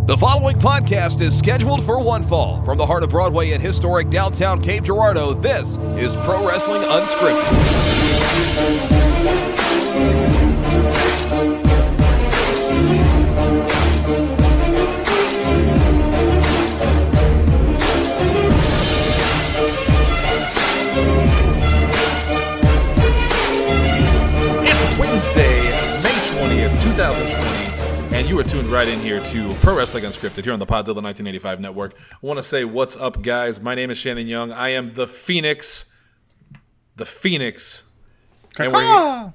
The following podcast is scheduled for one fall. From the heart of Broadway and historic downtown Cape Girardeau, this is Pro Wrestling Unscripted. Wednesday, May 20th, 2020, and you are tuned right in here to Pro Wrestling Unscripted here on the Podzilla 1985 Network. I want to say what's up, guys. My name is Shannon Young. I am the Phoenix. And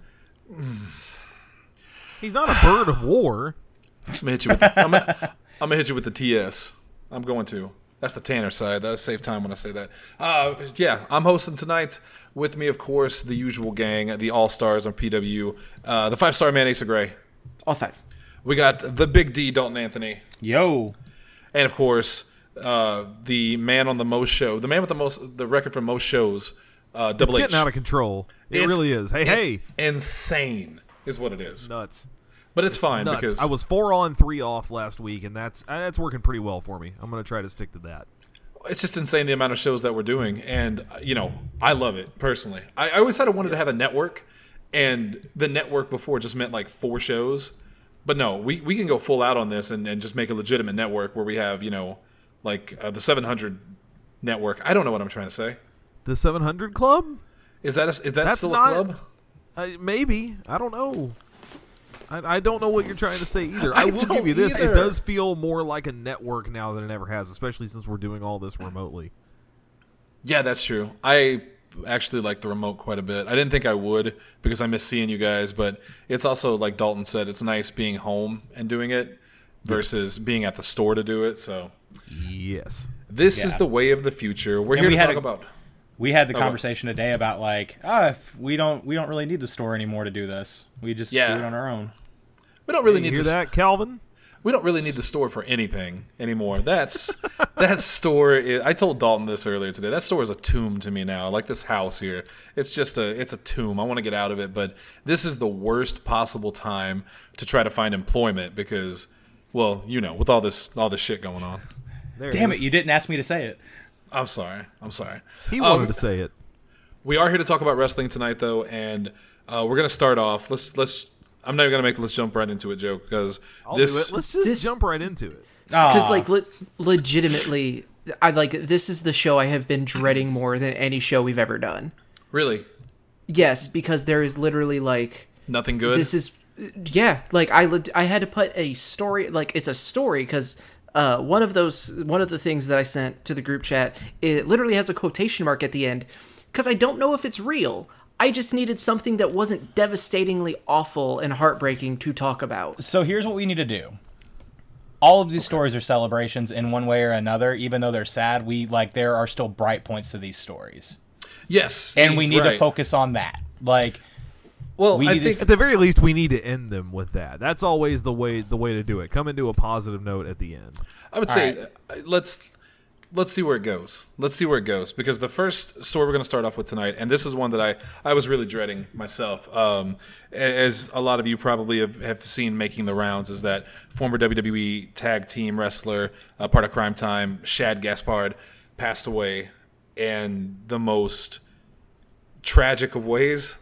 he's not a bird of war. I'm gonna hit you with the TS. I'm going to. That's the Tanner side. That'll save time when I say that. I'm hosting tonight. With me, of course, the usual gang, the All-Stars on PW, the 5-star man, Asa Gray. All five. We got the Big D, Dalton Anthony. Yo. And, of course, the man on the most show, the man with the record for most shows, Double H. It's getting out of control. It really is. Hey. Insane is what it is. Nuts. But it's fine nuts. because I was 4 on, 3 off last week, and that's working pretty well for me. I'm going to try to stick to that. it's just insane the amount of shows that we're doing, and I love it personally. I always said I wanted to have a network, and the network before just meant like 4 shows. But no, we can go full out on this and just make a legitimate network where we have the 700 network. I don't know what I'm trying to say. The 700 Club? Is that still a club? Maybe. I don't know. I don't know what you're trying to say either. I will give you this. Either. It does feel more like a network now than it ever has, especially since we're doing all this remotely. Yeah, that's true. I actually like the remote quite a bit. I didn't think I would because I miss seeing you guys, but it's also, like Dalton said, it's nice being home and doing it versus being at the store to do it. So yes. This is the way of the future. We're here to talk about... We had the conversation today about if we don't really need the store anymore to do this. We just do it on our own. We don't really need hear that, Calvin? We don't really need the store for anything anymore. That store is, I told Dalton this earlier today. That store is a tomb to me now. Like this house here. It's a tomb. I want to get out of it, but this is the worst possible time to try to find employment because, well, with all this shit going on. Damn it, you didn't ask me to say it. I'm sorry. He wanted to say it. We are here to talk about wrestling tonight, though, and we're going to start off. Let's. I'm not even going to make let's jump right into it joke because let's just jump right into it. Because legitimately, this is the show I have been dreading more than any show we've ever done. Really? Yes, because there is literally nothing good. This is I had to put a story it's a story because. One of the things that I sent to the group chat, it literally has a quotation mark at the end because I don't know if it's real. I just needed something that wasn't devastatingly awful and heartbreaking to talk about. So here's what we need to do. All of these stories are celebrations in one way or another. Even though they're sad, there are still bright points to these stories. Yes. And we need to focus on that. Well, I think at the very least, we need to end them with that. That's always the way to do it. Come into a positive note at the end. I would say let's see where it goes. Let's see where it goes because the first story we're going to start off with tonight, and this is one that I was really dreading myself, as a lot of you probably have seen making the rounds, is that former WWE tag team wrestler, part of Crime Time, Shad Gaspard, passed away in the most tragic of ways.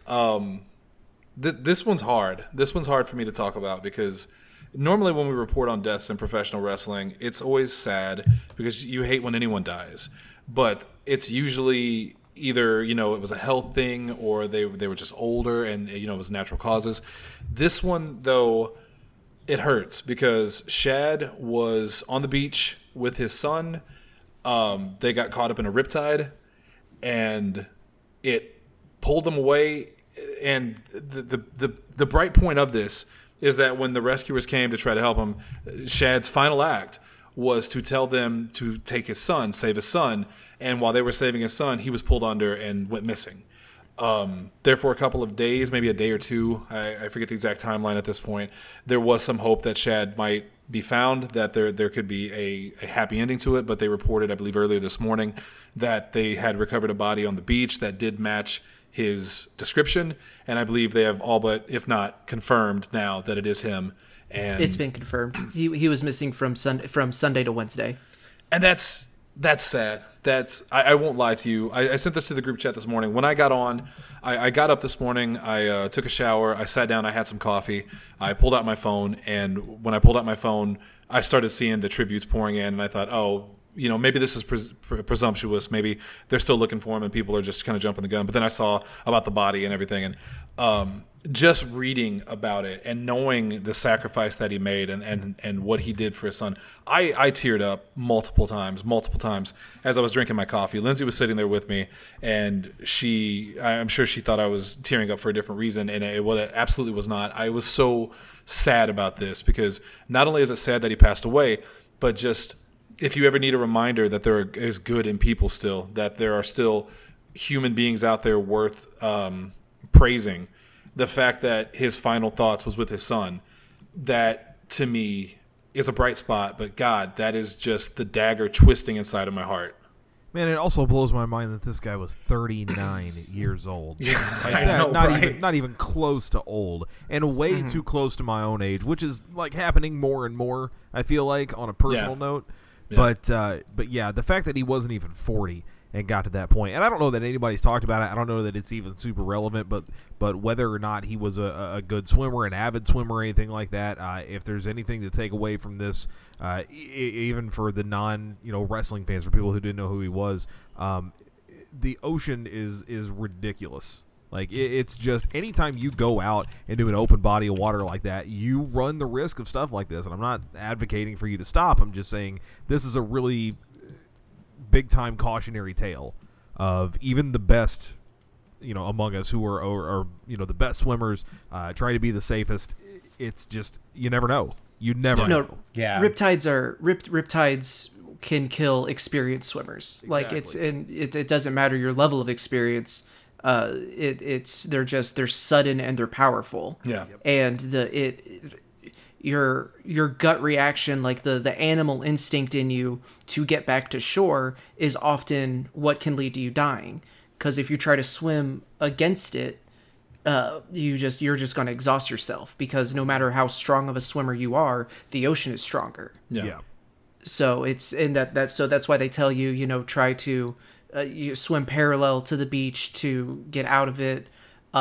This one's hard. This one's hard for me to talk about because normally when we report on deaths in professional wrestling, it's always sad because you hate when anyone dies. But it's usually either, it was a health thing or they were just older and, it was natural causes. This one, though, it hurts because Shad was on the beach with his son. They got caught up in a riptide and it pulled them away. And the bright point of this is that when the rescuers came to try to help him, Shad's final act was to tell them to take his son, save his son. And while they were saving his son, he was pulled under and went missing. Therefore, a couple of days, maybe a day or two, I forget the exact timeline at this point, there was some hope that Shad might be found, that there could be a happy ending to it. But they reported, I believe earlier this morning, that they had recovered a body on the beach that did match his description, and I believe they have all but, if not, confirmed now that it is him. And It's been confirmed. He was missing from Sunday to Wednesday. And that's sad. I won't lie to you. I sent this to the group chat this morning. When I got on, I got up this morning. I took a shower. I sat down. I had some coffee. I pulled out my phone, and when I pulled out my phone, I started seeing the tributes pouring in, and I thought, oh, maybe this is presumptuous. Maybe they're still looking for him, and people are just kind of jumping the gun. But then I saw about the body and everything, and just reading about it and knowing the sacrifice that he made and what he did for his son, I teared up multiple times as I was drinking my coffee. Lindsay was sitting there with me, and I'm sure she thought I was tearing up for a different reason, and it absolutely was not. I was so sad about this because not only is it sad that he passed away, but just if you ever need a reminder that there is good in people still, that there are still human beings out there worth praising, the fact that his final thoughts was with his son, that to me is a bright spot. But God, that is just the dagger twisting inside of my heart. Man, it also blows my mind that this guy was 39 years old. I know, not even close to old, and way too close to my own age, which is like happening more and more, I feel like, on a personal note. Yeah. But yeah, the fact that he wasn't even 40 and got to that point, and I don't know that anybody's talked about it. I don't know that it's even super relevant, but whether or not he was a good swimmer, an avid swimmer, or anything like that, if there's anything to take away from this, even for the non-wrestling fans, for people who didn't know who he was, the ocean is ridiculous. Like, it's just anytime you go out into an open body of water like that, you run the risk of stuff like this. And I'm not advocating for you to stop. I'm just saying this is a really big-time cautionary tale of even the best, among us who are the best swimmers, trying to be the safest. It's just, you never know. You never know. Yeah. Riptides can kill experienced swimmers. Exactly. Like it doesn't matter your level of experience. They're sudden and they're powerful. Yeah. And your gut reaction, like the animal instinct in you to get back to shore, is often what can lead to you dying. Because if you try to swim against it, you're just going to exhaust yourself, because no matter how strong of a swimmer you are, the ocean is stronger. Yeah. So that's why they tell you, try to you swim parallel to the beach to get out of it.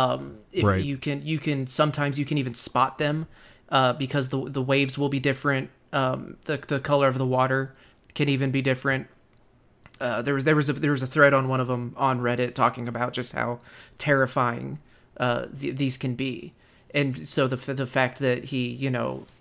If you can sometimes you can even spot them, because the waves will be different. The color of the water can even be different. There was a thread on one of them on Reddit talking about just how terrifying these can be, and so the fact that he,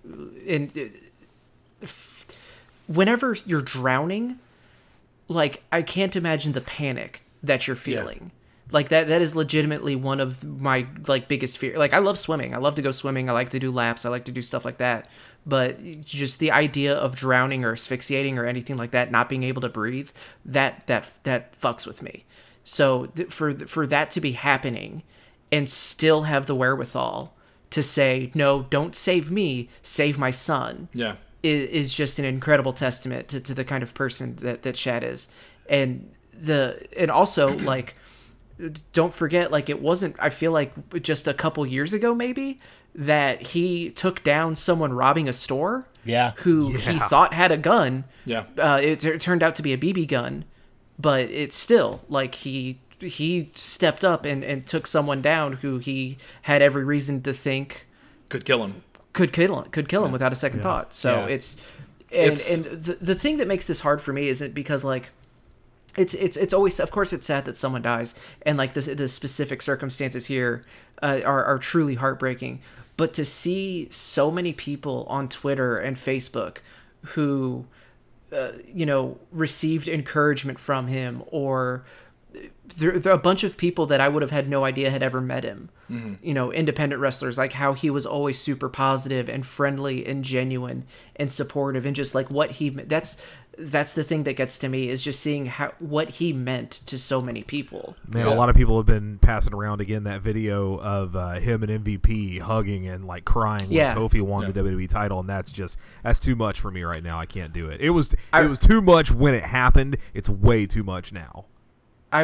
whenever you're drowning, like, I can't imagine the panic that you're feeling. Yeah. Like that is legitimately one of my biggest fear. Like, I love swimming. I love to go swimming. I like to do laps. I like to do stuff like that. But just the idea of drowning or asphyxiating or anything like that, not being able to breathe, that fucks with me. So for that to be happening and still have the wherewithal to say, no, don't save me, save my son. Yeah. Is just an incredible testament to the kind of person that Chad is. And also, like, don't forget, like, it wasn't, I feel like just a couple years ago maybe, that he took down someone robbing a store. Yeah. Who he thought had a gun. Yeah. It turned out to be a BB gun, but it's still, like, he stepped up and took someone down who he had every reason to think could kill him. Could kill him without a second thought. So it's the thing that makes this hard for me isn't because, like, it's always, of course, it's sad that someone dies, and like the specific circumstances here are truly heartbreaking. But to see so many people on Twitter and Facebook who received encouragement from him, or there are a bunch of people that I would have had no idea had ever met him. Mm-hmm. Independent wrestlers, like how he was always super positive and friendly and genuine and supportive, and just like what he, that's the thing that gets to me, is just seeing what he meant to so many people. Man, a lot of people have been passing around again that video of him and MVP hugging and like crying when Kofi won the WWE title, and that's too much for me right now. I can't do it. It was too much when it happened. It's way too much now. I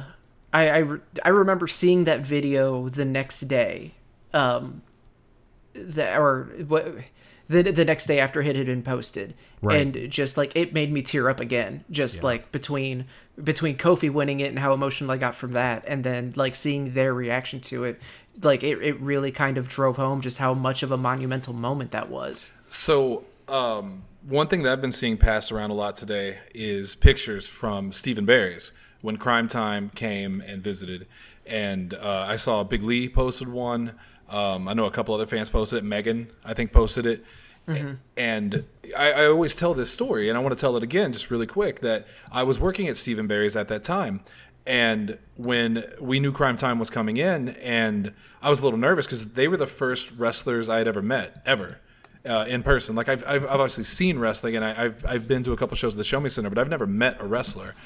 remember seeing that video the next day, the next day after it had been posted, Right. and just like it made me tear up again. Just like between Kofi winning it and how emotional I got from that, and then like seeing their reaction to it, like it really kind of drove home just how much of a monumental moment that was. So one thing that I've been seeing passed around a lot today is pictures from Stephen Barry's when Crime Time came and visited, and I saw Big Lee posted one. I know a couple other fans posted it. Megan, I think, posted it. Mm-hmm. And I always tell this story, and I want to tell it again just really quick, that I was working at Stephen Barry's at that time. And when we knew Crime Time was coming in, and I was a little nervous because they were the first wrestlers I had ever met, ever, in person. Like, I've obviously seen wrestling, and I've been to a couple shows at the Show Me Center, but I've never met a wrestler.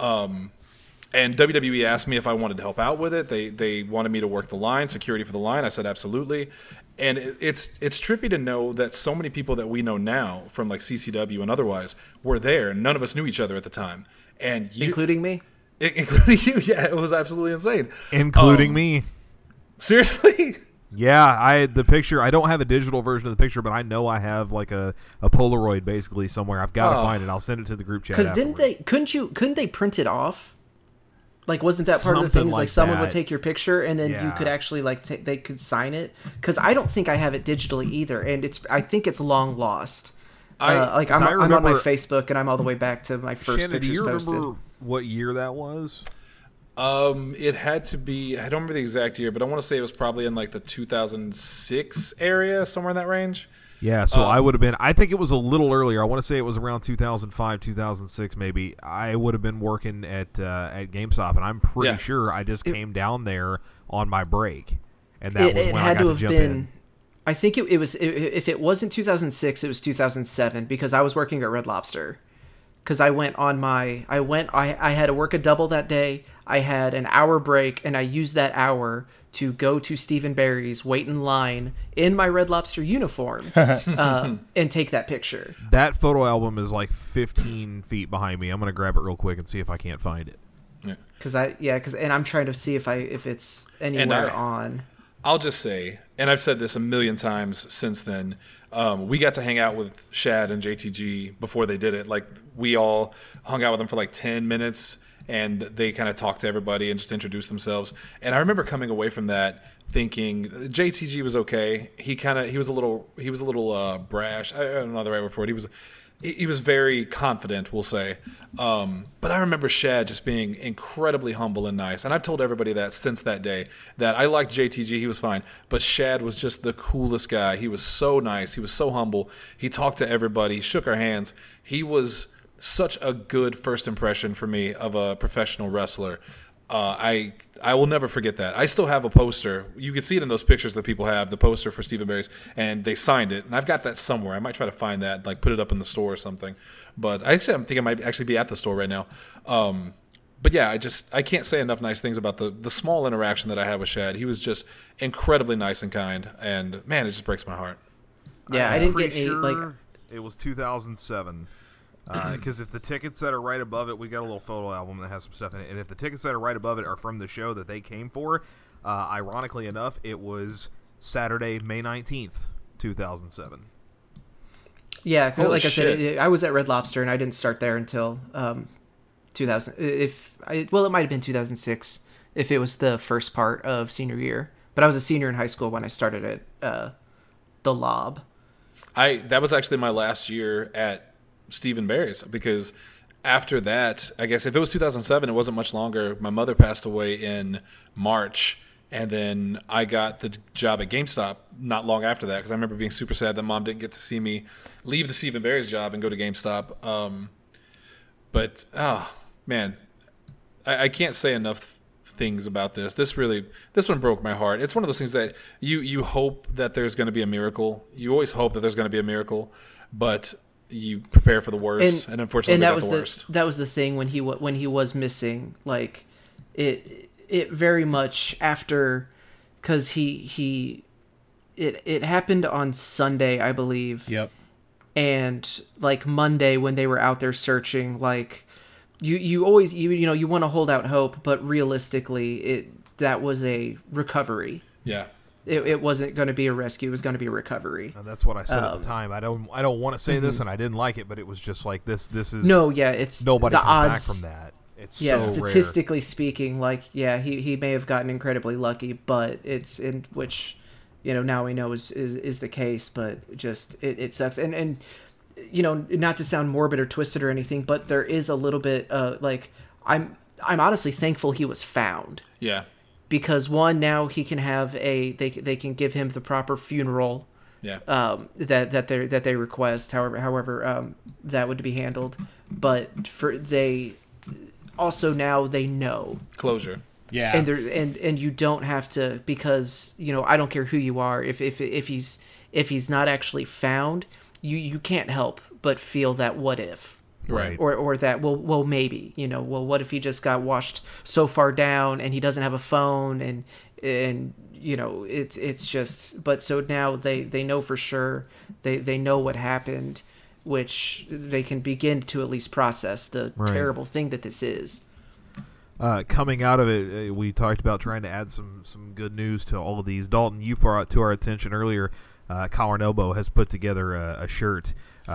And WWE asked me if I wanted to help out with it. They wanted me to work the line, security for the line. I said absolutely. And it's trippy to know that so many people that we know now from like CCW and otherwise were there, and none of us knew each other at the time. And Including me? Including you, yeah. It was absolutely insane. Including me. Seriously? Yeah, the picture. I don't have a digital version of the picture, but I know I have like a Polaroid basically somewhere. I've got to find it. I'll send it to the group chat. Because couldn't they print it off? Like, wasn't that part of the things? Like someone would take your picture and then you could actually like they could sign it. Because I don't think I have it digitally either, and I think it's long lost. I'm on my Facebook, and I'm all the way back to my first Shannon, pictures do you posted. remember what year that was? It had to be. I don't remember the exact year, but I want to say it was probably in like the 2006 area, somewhere in that range. Yeah, so I would have been. I think it was a little earlier. I want to say it was around 2005, 2006, maybe. I would have been working at GameStop, and I'm pretty sure I just came down there on my break, and that was when I got to jump in. I think it was. If it wasn't 2006, it was 2007 because I was working at Red Lobster. Because I had to work a double that day. I had an hour break, and I used that hour to go to Stephen Barry's, wait in line in my Red Lobster uniform, and take that picture. That photo album is like 15 feet behind me. I'm gonna grab it real quick and see if I can't find it. And I'm trying to see if it's anywhere on. I'll just say, and I've said this a million times since then, we got to hang out with Shad and JTG before they did it. Like, we all hung out with them for like 10 minutes, and they kind of talked to everybody and just introduced themselves. And I remember coming away from that thinking JTG was okay. He was a little brash. I don't know the right word for it. He was very confident, we'll say. But I remember Shad just being incredibly humble and nice. And I've told everybody that since that day, that I liked JTG, he was fine. But Shad was just the coolest guy. He was so nice. He was so humble. He talked to everybody. He shook our hands. He was such a good first impression for me of a professional wrestler. I will never forget that. I still have a poster. You can see it in those pictures that people have, the poster for Stephen Barry's, and they signed it. And I've got that somewhere. I might try to find that, like put it up in the store or something. But I think I might actually be at the store right now. But yeah, I can't say enough nice things about the small interaction that I had with Shad. He was just incredibly nice and kind, and man, it just breaks my heart. Yeah, I didn't get any It was 2007. Because if the tickets that are right above it, we got a little photo album that has some stuff in it, and if the tickets that are right above it are from the show that they came for, ironically enough, it was Saturday, May 19th, 2007. Yeah, like I said, I was at Red Lobster, and I didn't start there until 2000. It might have been 2006 if it was the first part of senior year. But I was a senior in high school when I started at the Lob. That was actually my last year at Stephen Barry's, because after that, I guess if it was 2007, it wasn't much longer. My mother passed away in March, and then I got the job at GameStop not long after that, because I remember being super sad that Mom didn't get to see me leave the Stephen Barry's job and go to GameStop. But man, I can't say enough things about this. This one broke my heart. It's one of those things that you hope that there's going to be a miracle. You always hope that there's going to be a miracle, but you prepare for the worst, and unfortunately, that was the worst. That was the thing when he was missing. Like it very much after, because it happened on Sunday, I believe. Yep. And like Monday when they were out there searching, like you always you want to hold out hope, but realistically, that was a recovery. Yeah. it wasn't going to be a rescue. It was going to be a recovery. And that's what I said at the time. I don't want to say this, and I didn't like it, but it was just like this is it's nobody the comes odds, back from that. It's statistically speaking, like he may have gotten incredibly lucky, but it's in which now we know is the case, but just it sucks. And not to sound morbid or twisted or anything, but there is a little bit like I'm honestly thankful he was found. Yeah. Because one, now he can have they can give him the proper funeral. Yeah. That they request, however that would be handled, but also now they know closure. Yeah. And you don't have to, because I don't care who you are, if he's not actually found, you can't help but feel that what if. Right. Or that well maybe, what if he just got washed so far down and he doesn't have a phone and it's just, but so now they know for sure, they know what happened, which they can begin to at least process the terrible thing that this is. Coming out of it, we talked about trying to add some good news to all of these. Dalton, you brought to our attention earlier, Collar and Elbow has put together a shirt,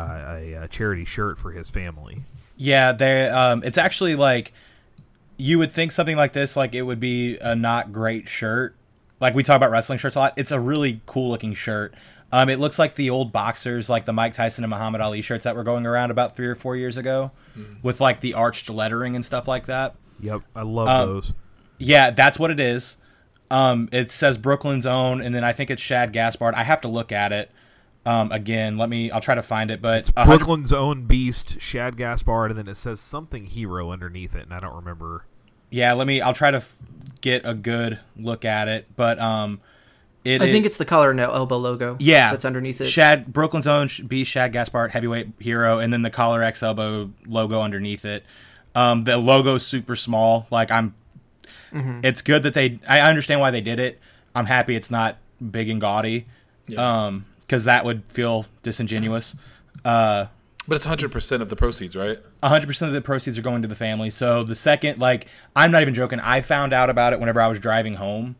a charity shirt for his family. Yeah, it's actually like, you would think something like this, like it would be a not great shirt. Like we talk about wrestling shirts a lot. It's a really cool looking shirt. It looks like the old boxers, like the Mike Tyson and Muhammad Ali shirts that were going around about 3 or 4 years ago, with like the arched lettering and stuff like that. Yep, I love those. Yeah, that's what it is. It says Brooklyn's Own, and then I think it's Shad Gaspard. I have to look at it again. I'll try to find it. But it's Brooklyn's Own Beast, Shad Gaspard, and then it says something hero underneath it, and I don't remember. Yeah, I'll try to get a good look at it. But I think it's the Collar and Elbow logo. Yeah, that's underneath it. Brooklyn's Own Beast, Shad Gaspard, heavyweight hero, and then the Collar X Elbow logo underneath it. The logo's super small. Like it's good that I understand why they did it. I'm happy it's not big and gaudy. Yeah. Because that would feel disingenuous. But it's 100% of the proceeds, right? 100% of the proceeds are going to the family. So the second, I'm not even joking, I found out about it whenever I was driving home,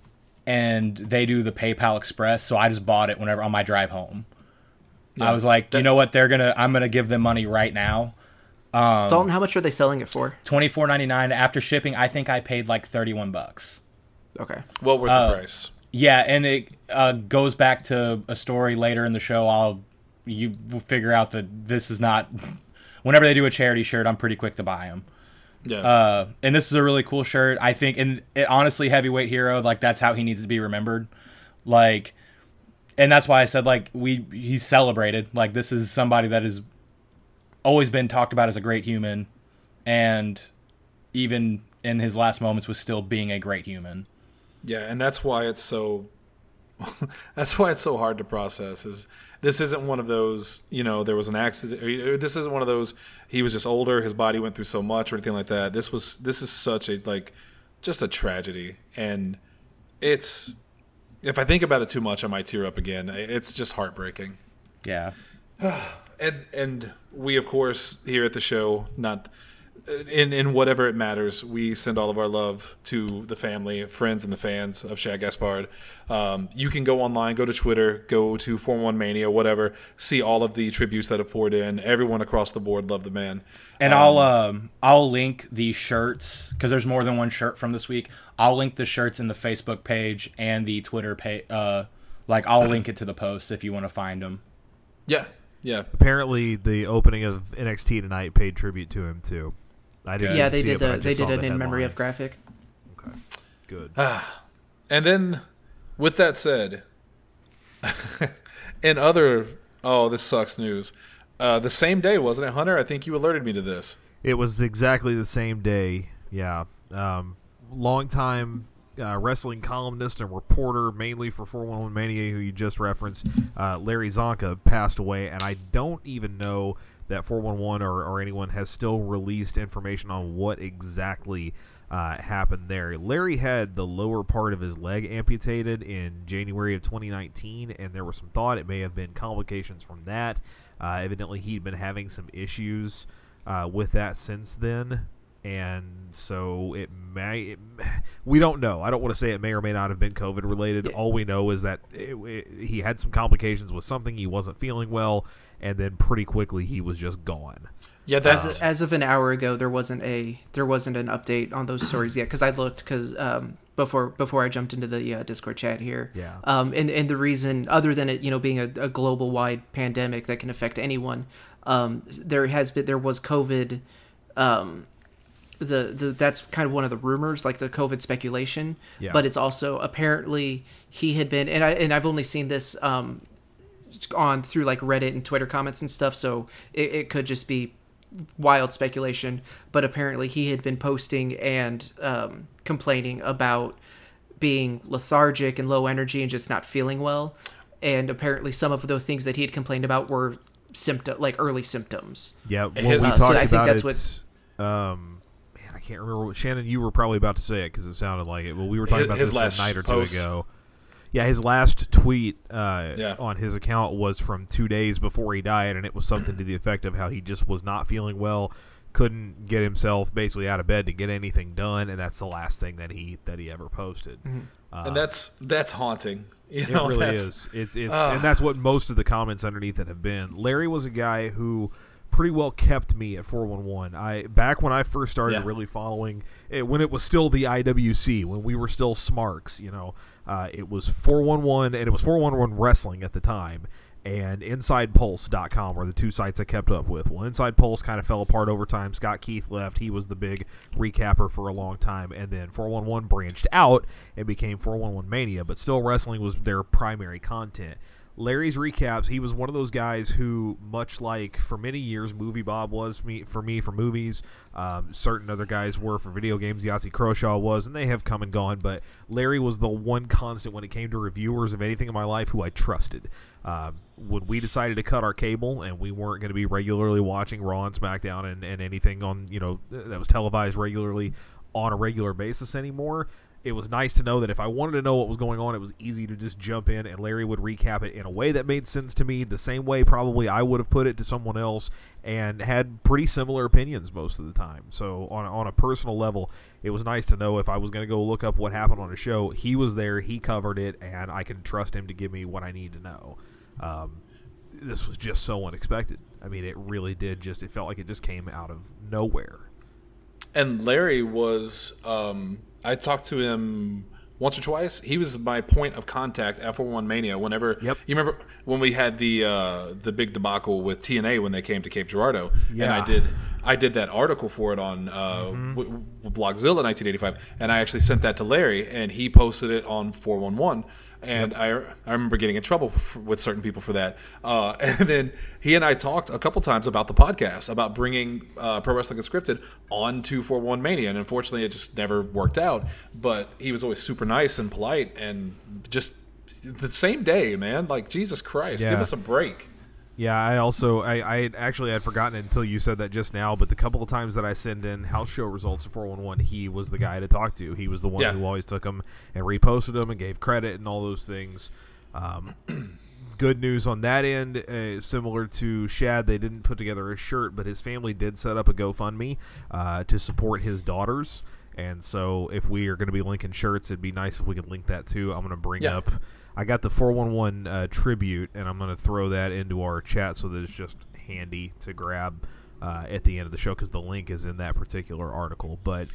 and they do the PayPal Express, so I just bought it whenever on my drive home. Yeah, I was like, you know what, I'm gonna give them money right now. Dalton, how much are they selling it for? $24.99 after shipping. I think I paid like $31. Okay. Well worth the price. Yeah, and it goes back to a story later in the show. You will figure out that this is not. Whenever they do a charity shirt, I'm pretty quick to buy them. Yeah. And this is a really cool shirt, I think. And honestly, heavyweight hero, that's how he needs to be remembered. And that's why I said he's celebrated. This is somebody that has always been talked about as a great human, and even in his last moments was still being a great human. Yeah, and that's why it's so hard to process. This isn't one of those, there was an accident. This isn't one of those, he was just older, his body went through so much or anything like that. This is such a just a tragedy, and if I think about it too much, I might tear up again. It's just heartbreaking. Yeah. And we, of course, here at the show, not in whatever it matters, we send all of our love to the family, friends, and the fans of Shad Gaspard. You can go online, go to Twitter, go to 411 Mania, whatever, see all of the tributes that have poured in. Everyone across the board loved the man. And I'll link the shirts, because there's more than one shirt from this week. I'll link the shirts in the Facebook page and the Twitter page. I'll link it to the post if you want to find them. Yeah. Yeah. Apparently, the opening of NXT tonight paid tribute to him too. I didn't. Yeah, they did. They did an in memory of graphic. Okay, good. And then, with that said, in other this sucks news, the same day, wasn't it, Hunter? I think you alerted me to this. It was exactly the same day. Yeah, longtime wrestling columnist and reporter, mainly for 411 Mania, who you just referenced, Larry Zonka, passed away, and I don't even know that 411 or anyone has still released information on what exactly happened there. Larry had the lower part of his leg amputated in January of 2019, and there was some thought it may have been complications from that. Evidently, he'd been having some issues with that since then. and so we don't know. I don't want to say it may or may not have been COVID related. All we know is that he had some complications with something. He wasn't feeling well, and then pretty quickly he was just gone. Yeah, that's as of an hour ago, there wasn't an update on those stories yet, because I looked before I jumped into the Discord chat here. Yeah. And the reason, other than it being a global wide pandemic that can affect anyone, there was COVID. That's kind of one of the rumors, like the COVID speculation. Yeah. But it's also apparently he had been, and I've only seen this on through like Reddit and Twitter comments and stuff, so it could just be wild speculation, but apparently he had been posting and complaining about being lethargic and low energy and just not feeling well, and apparently some of the things that he had complained about were early symptoms. Yeah, we talked so I think about that's it. Man, I can't remember. Shannon, you were probably about to say it because it sounded like it. Well, we were talking about this a night or two ago. Yeah, his last tweet on his account was from 2 days before he died, and it was something to the effect of how he just was not feeling well, couldn't get himself basically out of bed to get anything done, and that's the last thing that he ever posted. and that's haunting. It really is. It's and that's what most of the comments underneath it have been. Larry was a guy who pretty well kept me at 411. Back when I first started really following it, when it was still the IWC, when we were still Smarks, it was 411, and it was 411 Wrestling at the time, and InsidePulse.com were the two sites I kept up with. Well, Inside Pulse kind of fell apart over time. Scott Keith left. He was the big recapper for a long time, and then 411 branched out and became 411 Mania, but still wrestling was their primary content. Larry's recaps, he was one of those guys who, much like for many years Movie Bob was for me for movies, certain other guys were for video games, Yahtzee Croshaw was, and they have come and gone, but Larry was the one constant when it came to reviewers of anything in my life who I trusted. When we decided to cut our cable and we weren't going to be regularly watching Raw and SmackDown and anything on that was televised regularly on a regular basis anymore, it was nice to know that if I wanted to know what was going on, it was easy to just jump in, and Larry would recap it in a way that made sense to me, the same way probably I would have put it to someone else, and had pretty similar opinions most of the time. So on a personal level, it was nice to know if I was going to go look up what happened on a show, he was there, he covered it, and I could trust him to give me what I need to know. This was just so unexpected. I mean, it really did it felt like it just came out of nowhere. And Larry was, I talked to him once or twice. He was my point of contact at 411 Mania. Whenever you remember when we had the big debacle with TNA when they came to Cape Girardeau, and I did that article for it on Blogzilla 1985, and I actually sent that to Larry, and he posted it on 411. And I remember getting in trouble with certain people for that. And then he and I talked a couple times about the podcast, about bringing Pro Wrestling Unscripted onto 411 Mania. And unfortunately, it just never worked out. But he was always super nice and polite. And just the same day, man, like, Jesus Christ, give us a break. Yeah, I actually had forgotten it until you said that just now, but the couple of times that I send in house show results to 411, he was the guy to talk to. He was the one who always took them and reposted them and gave credit and all those things. Good news on that end, similar to Shad, they didn't put together a shirt, but his family did set up a GoFundMe to support his daughters. And so if we are going to be linking shirts, it'd be nice if we could link that too. I'm going to bring up... I got the 411 tribute, and I'm going to throw that into our chat so that it's just handy to grab at the end of the show because the link is in that particular article. But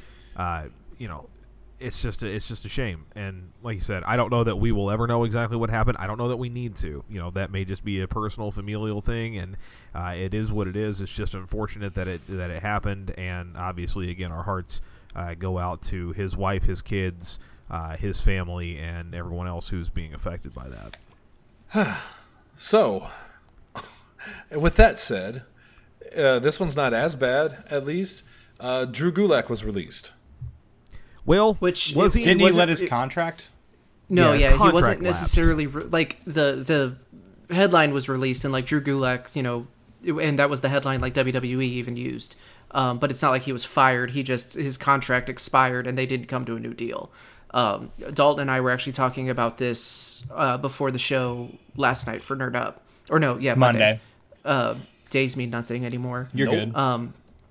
it's just a shame. And like you said, I don't know that we will ever know exactly what happened. I don't know that we need to. That may just be a personal, familial thing, and it is what it is. It's just unfortunate that it happened. And obviously, again, our hearts go out to his wife, his kids. His family, and everyone else who's being affected by that. So, with that said, this one's not as bad, at least. Drew Gulak was released. Well, didn't he let his contract? No, his he contract wasn't lapsed. necessarily like the headline was released, and like Drew Gulak, and that was the headline like WWE even used. But it's not like he was fired. His contract expired, and they didn't come to a new deal. Dalton and I were actually talking about this before the show last night for Nerd Up. Or no, yeah, Monday. Days mean nothing anymore. You're good.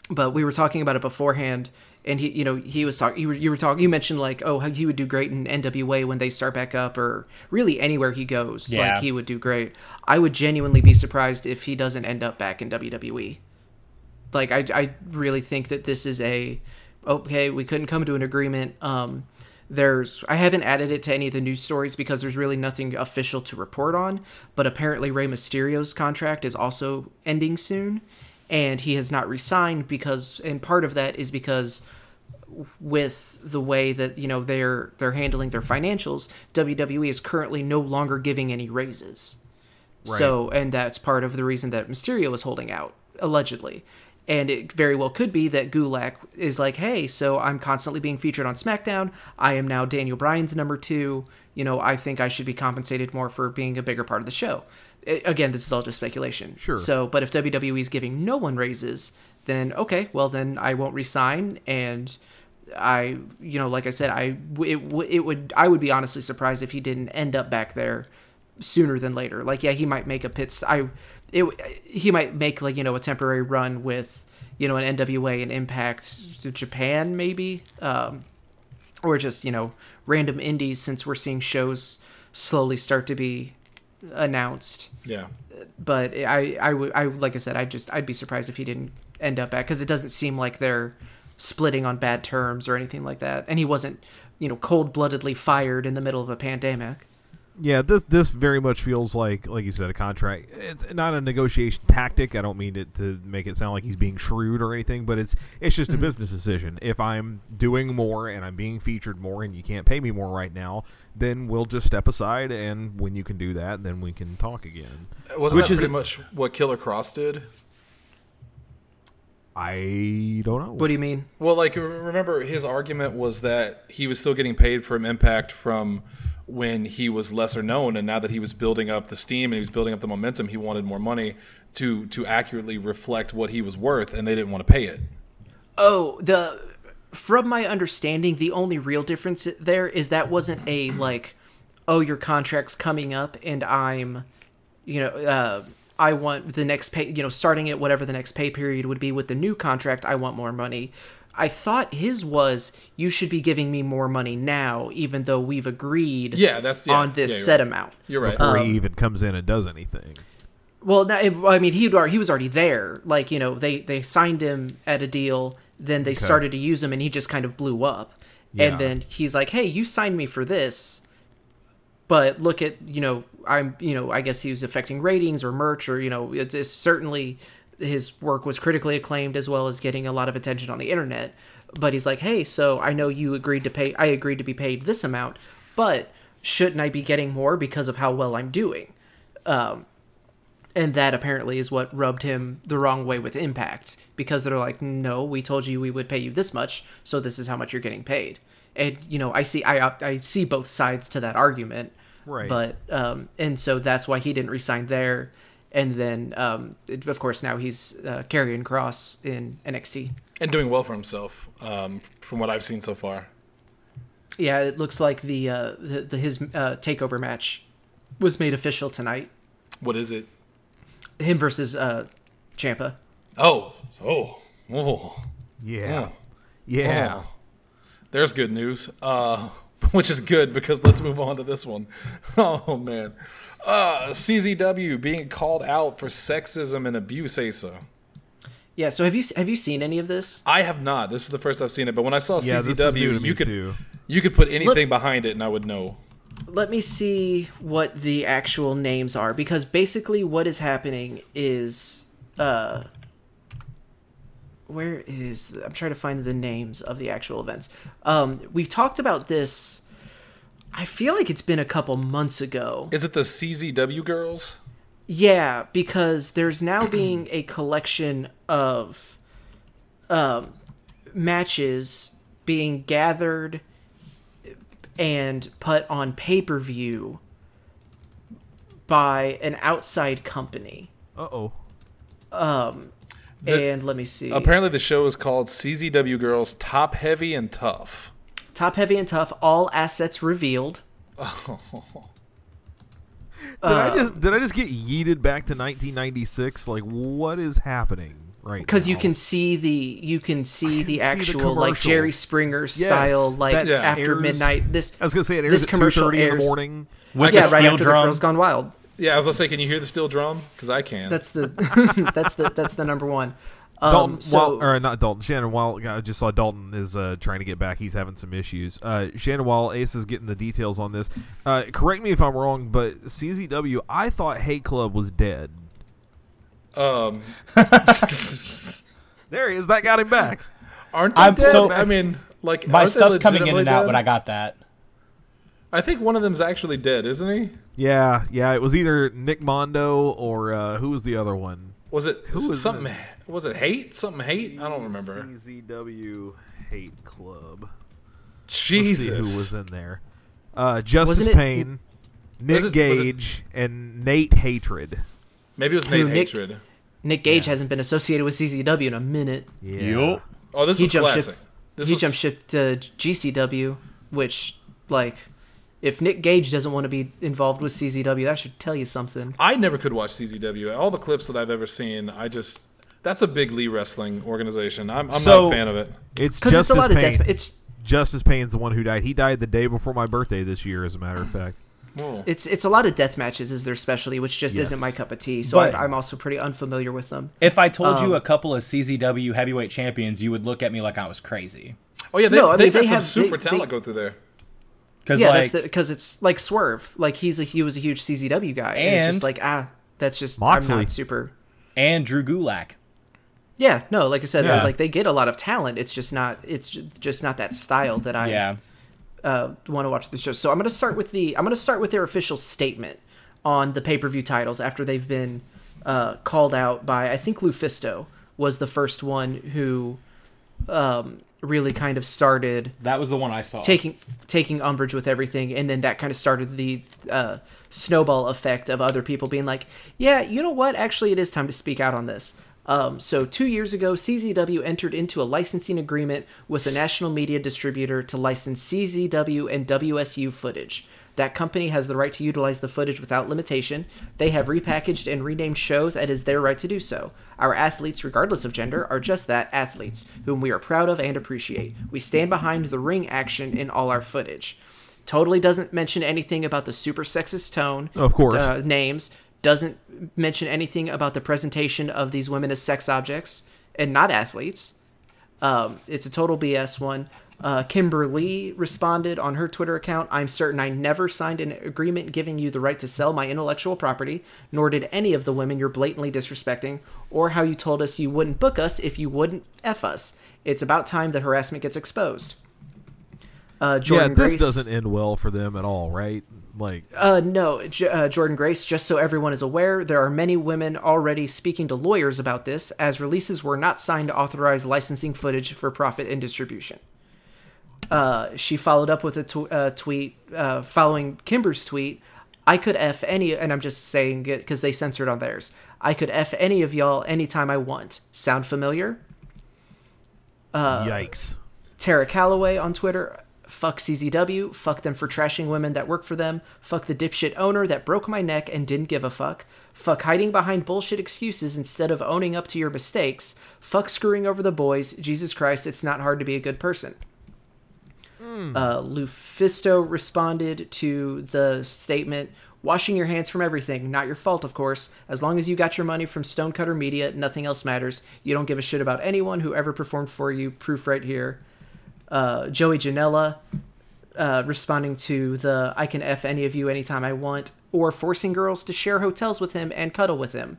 But we were talking about it beforehand, and he was talking. You were talking. You mentioned like, oh, how he would do great in NWA when they start back up, or really anywhere he goes. Yeah. Like he would do great. I would genuinely be surprised if he doesn't end up back in WWE. Like I really think that this is okay. We couldn't come to an agreement. I haven't added it to any of the news stories because there's really nothing official to report on. But apparently Rey Mysterio's contract is also ending soon. And he has not resigned and part of that is because with the way that, they're handling their financials, WWE is currently no longer giving any raises. Right. So, and that's part of the reason that Mysterio is holding out, allegedly. And it very well could be that Gulak is like, hey, so I'm constantly being featured on SmackDown. I am now Daniel Bryan's number 2. I think I should be compensated more for being a bigger part of the show. Again, this is all just speculation. Sure. So, but if WWE is giving no one raises, then okay, well then I won't resign, and I, like I said, I would be honestly surprised if he didn't end up back there sooner than later. Like, yeah, he might make he might make like a temporary run with an NWA and Impact to Japan maybe, or just random indies since we're seeing shows slowly start to be announced. Yeah. But I would like I said, I'd be surprised if he didn't end up back, because it doesn't seem like they're splitting on bad terms or anything like that. And he wasn't, cold-bloodedly fired in the middle of a pandemic. Yeah, this very much feels like you said, a contract. It's not a negotiation tactic. I don't mean it to make it sound like he's being shrewd or anything, but it's just a business decision. If I'm doing more and I'm being featured more and you can't pay me more right now, then we'll just step aside, and when you can do that, then we can talk again. Wasn't that pretty much what Killer Kross did? I don't know. What do you mean? Well, remember his argument was that he was still getting paid from Impact from when he was lesser known, and now that he was building up the steam and he was building up the momentum, he wanted more money to accurately reflect what he was worth, and they didn't want to pay it. Oh, from my understanding, the only real difference there is that wasn't a your contract's coming up and I'm, I want the next pay, starting at whatever the next pay period would be with the new contract, I want more money. I thought his was, you should be giving me more money now, even though we've agreed on this set amount. You're right. Before he even comes in and does anything. Well, he was already there. They signed him at a deal, then they started to use him, and he just kind of blew up. Yeah. And then he's like, hey, you signed me for this, but look at, I guess he was affecting ratings or merch, or, it's certainly... his work was critically acclaimed as well as getting a lot of attention on the internet. But he's like, hey, so I know I agreed to be paid this amount, but shouldn't I be getting more because of how well I'm doing? And that apparently is what rubbed him the wrong way with Impact, because they're like, no, we told you we would pay you this much, so this is how much you're getting paid. And, I see both sides to that argument. Right. But, and so that's why he didn't resign there. And then, of course, now he's Karrion Kross in NXT. And doing well for himself, from what I've seen so far. Yeah, it looks like his takeover match was made official tonight. What is it? Him versus Ciampa. Oh. Yeah. Oh. Yeah. Oh. There's good news, which is good, because let's move on to this one. Oh, man. CZW being called out for sexism and abuse, Asa. Yeah, so have you seen any of this? I have not. This is the first I've seen it, but when I saw CZW, CZW, this is new to me you could put anything behind it and I would know. Let me see what the actual names are, because basically what is happening is I'm trying to find the names of the actual events. We've talked about this, I feel like it's been a couple months ago. Is it the CZW girls? Yeah, because there's now being a collection of matches being gathered and put on pay-per-view by an outside company. Uh-oh. And let me see. Apparently the show is called CZW Girls Top Heavy and Tough. Top Heavy and Tough, all assets revealed. Did I just get yeeted back to 1996? Like, what is happening? right because now. you can see the actual like commercial. Jerry Springer style like that after airs- midnight. This I was gonna say it airs this at commercial 2:30 in the airs- morning. With yeah, the right steel after drum. the Girls Gone Wild. Yeah, I was gonna say, can you hear the steel drum? Because I can. That's the that's the number one. Dalton, So or not Dalton, Shannon. While I just saw Dalton is trying to get back, he's having some issues. Shannon, while Ace is getting the details on this, correct me if I'm wrong, but CZW, I thought Hate Club was dead. There he is. That got him back. Aren't they I'm dead? so- I mean, like My aren't they stuff's coming in and legitimately out, dead? but I got that. I think one of them's actually dead, isn't he? Yeah. It was either Nick Mondo or who was the other one? Was it was something? Was it Hate? Something Hate? I don't remember. CZW Hate Club. Jesus, Let's see who was in there? Justice Wasn't it- Payne, Nick was it- Gage, and Nate Hatred. Maybe it was Who, Nate Nick- Hatred. Nick Gage hasn't been associated with CZW in a minute. Yeah. Oh, this He was jumped classic. ship. This He was jumped ship to GCW, which like if Nick Gage doesn't want to be involved with CZW, that should tell you something. I never could watch CZW. All the clips that I've ever seen, that's a big Lee wrestling organization. I'm not a fan of it. It's Because it's Justice a lot of Payne. death. Justice Payne's the one who died. He died the day before my birthday this year, as a matter of fact. Whoa. It's a lot of death matches is their specialty, which just Yes. isn't my cup of tea. So But- I'm also pretty unfamiliar with them. If I told you a couple of CZW heavyweight champions, you would look at me like I was crazy. Oh yeah, No, I mean, they've had they some have- super they- talent go through there. Because Yeah, like, because it's like Swerve. Like he was a huge CZW guy, and it's just And- like that's just Moxley. I'm not super. and Drew Gulak. Yeah, no, like I said, Yeah. like they get a lot of talent. It's just not. It's just not that style that I Yeah. want to watch the show. So I'm going to start with their official statement on the pay-per-view titles after they've been called out by, I think Lufisto was the first one who really kind of started That was the one I saw. taking umbrage with everything, and then that kind of started the snowball effect of other people being like, yeah, you know what, actually it is time to speak out on this. So 2 years ago, CZW entered into a licensing agreement with a national media distributor to license CZW and WSU footage. That company has the right to utilize the footage without limitation. They have repackaged and renamed shows, and it is their right to do so. Our athletes, regardless of gender, are just that, athletes, whom we are proud of and appreciate. We stand behind the ring action in all our footage. Totally doesn't mention anything about the super sexist tone. Of course. Names. Doesn't mention anything about the presentation of these women as sex objects and not athletes. It's a total BS one. Kimberly responded on her Twitter account, I'm certain I never signed an agreement giving you the right to sell my intellectual property, nor did any of the women you're blatantly disrespecting, or how you told us you wouldn't book us if you wouldn't F us. It's about time that harassment gets exposed. Jordan this Grace, doesn't end well for them at all, right? Like, no, Jordan Grace, just so everyone is aware, there are many women already speaking to lawyers about this, as releases were not signed to authorize licensing footage for profit and distribution. She followed up with a tweet following Kimber's tweet. I could F any, and I'm just saying it because they censored on theirs. I could F any of y'all anytime I want. Sound familiar? yikes. Tara Calloway on Twitter. Fuck CZW. Fuck them for trashing women that work for them. Fuck the dipshit owner that broke my neck and didn't give a fuck. Fuck hiding behind bullshit excuses instead of owning up to your mistakes. Fuck screwing over the boys. Jesus Christ, it's not hard to be a good person. Lufisto responded to the statement, washing your hands from everything, not your fault, of course. As long as you got your money from Stonecutter Media, nothing else matters. You don't give a shit about anyone who ever performed for you. Proof right here. Joey Janela responding to the I can F any of you anytime I want, or forcing girls to share hotels with him and cuddle with him.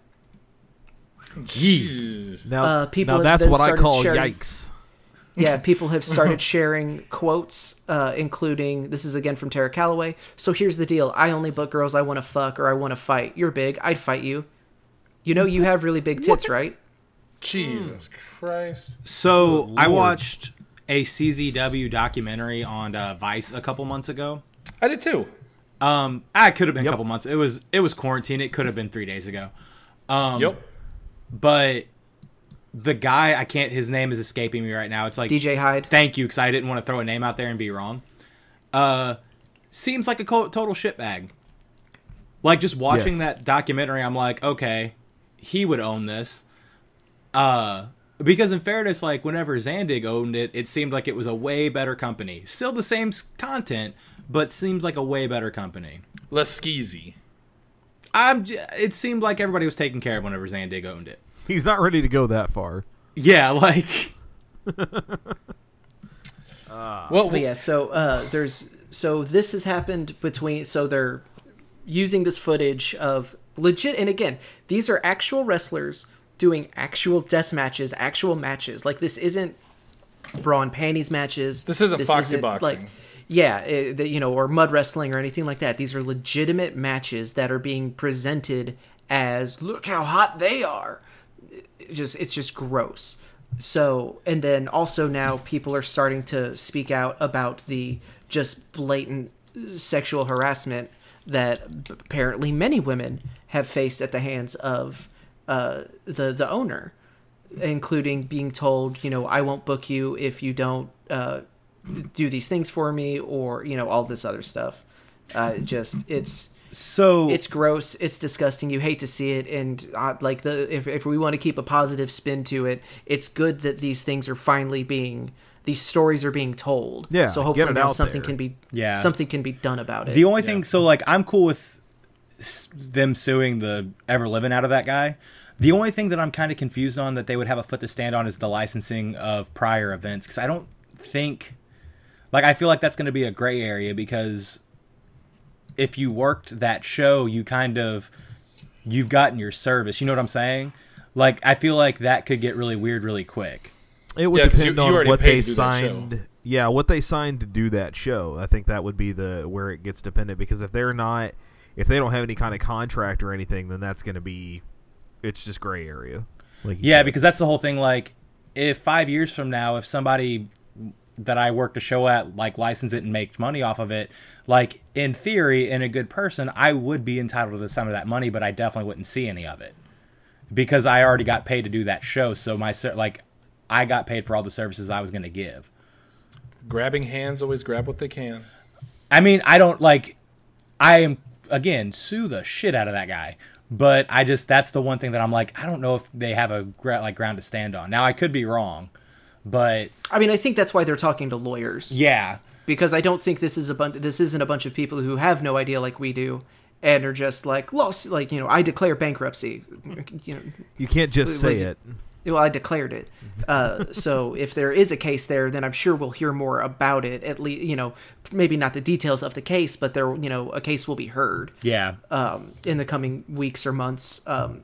Jeez. Now, people now have that's then what I started call sharing- yikes. Yeah, people have started sharing quotes, including, this is again from Tara Calloway, so here's the deal, I only book girls I want to fuck or I want to fight. You're big, I'd fight you. You know you have really big tits, right? Jesus Christ. So I watched a CZW documentary on Vice a couple months ago. I did too. I could have been a couple months. It was quarantine. It could have been 3 days ago. Yep. But the guy, his name is escaping me right now. It's like DJ Hyde. Thank you, because I didn't want to throw a name out there and be wrong. Seems like a total shitbag. Like, just watching Yes. that documentary, I'm like, okay, he would own this. Because in fairness, like whenever Zandig owned it, it seemed like it was a way better company. Still the same content, but seems like a way better company. Less skeezy. It seemed like everybody was taken care of whenever Zandig owned it. He's not ready to go that far. Yeah, like. But yeah, so this has happened between. So they're using this footage of legit, and again, these are actual wrestlers doing actual death matches, actual matches. Like this isn't bra and panties matches. This isn't Foxy boxing. Like, or mud wrestling or anything like that. These are legitimate matches that are being presented as, look how hot they are. It's just gross. So, and then also now people are starting to speak out about the just blatant sexual harassment that apparently many women have faced at the hands of the owner, including being told, I won't book you if you don't do these things for me, or all this other stuff. It's gross, it's disgusting, you hate to see it, and if we want to keep a positive spin to it, it's good that these things are finally these stories are being told. Yeah, so hopefully now something there. something can be done about it. The only thing, so like I'm cool with them suing the ever living out of that guy. The only thing that I'm kind of confused on that they would have a foot to stand on is the licensing of prior events, because I don't think, like, I feel like that's going to be a gray area, because if you worked that show, you've gotten your service. You know what I'm saying? Like, I feel like that could get really weird really quick. It would depend on what they signed. Yeah, what they signed to do that show. I think that would be where it gets dependent, because if they don't have any kind of contract or anything, then that's going to be, it's just gray area. Like said. Because that's the whole thing. Like, if 5 years from now, if somebody that I worked a show at, like, license it and make money off of it, like, in theory, in a good person, I would be entitled to some of that money, but I definitely wouldn't see any of it, because I already got paid to do that show. So I got paid for all the services I was going to give. Grabbing hands, always grab what they can. I mean, again, sue the shit out of that guy. But that's the one thing that I'm like, I don't know if they have a ground to stand on. Now, I could be wrong, but I mean, I think that's why they're talking to lawyers. Yeah. Because I don't think this isn't a bunch of people who have no idea like we do, and are just like, I declare bankruptcy. You can't just say it. Well, I declared it. So if there is a case there, then I'm sure we'll hear more about it. At least, maybe not the details of the case, but there, a case will be heard. Yeah. In the coming weeks or months.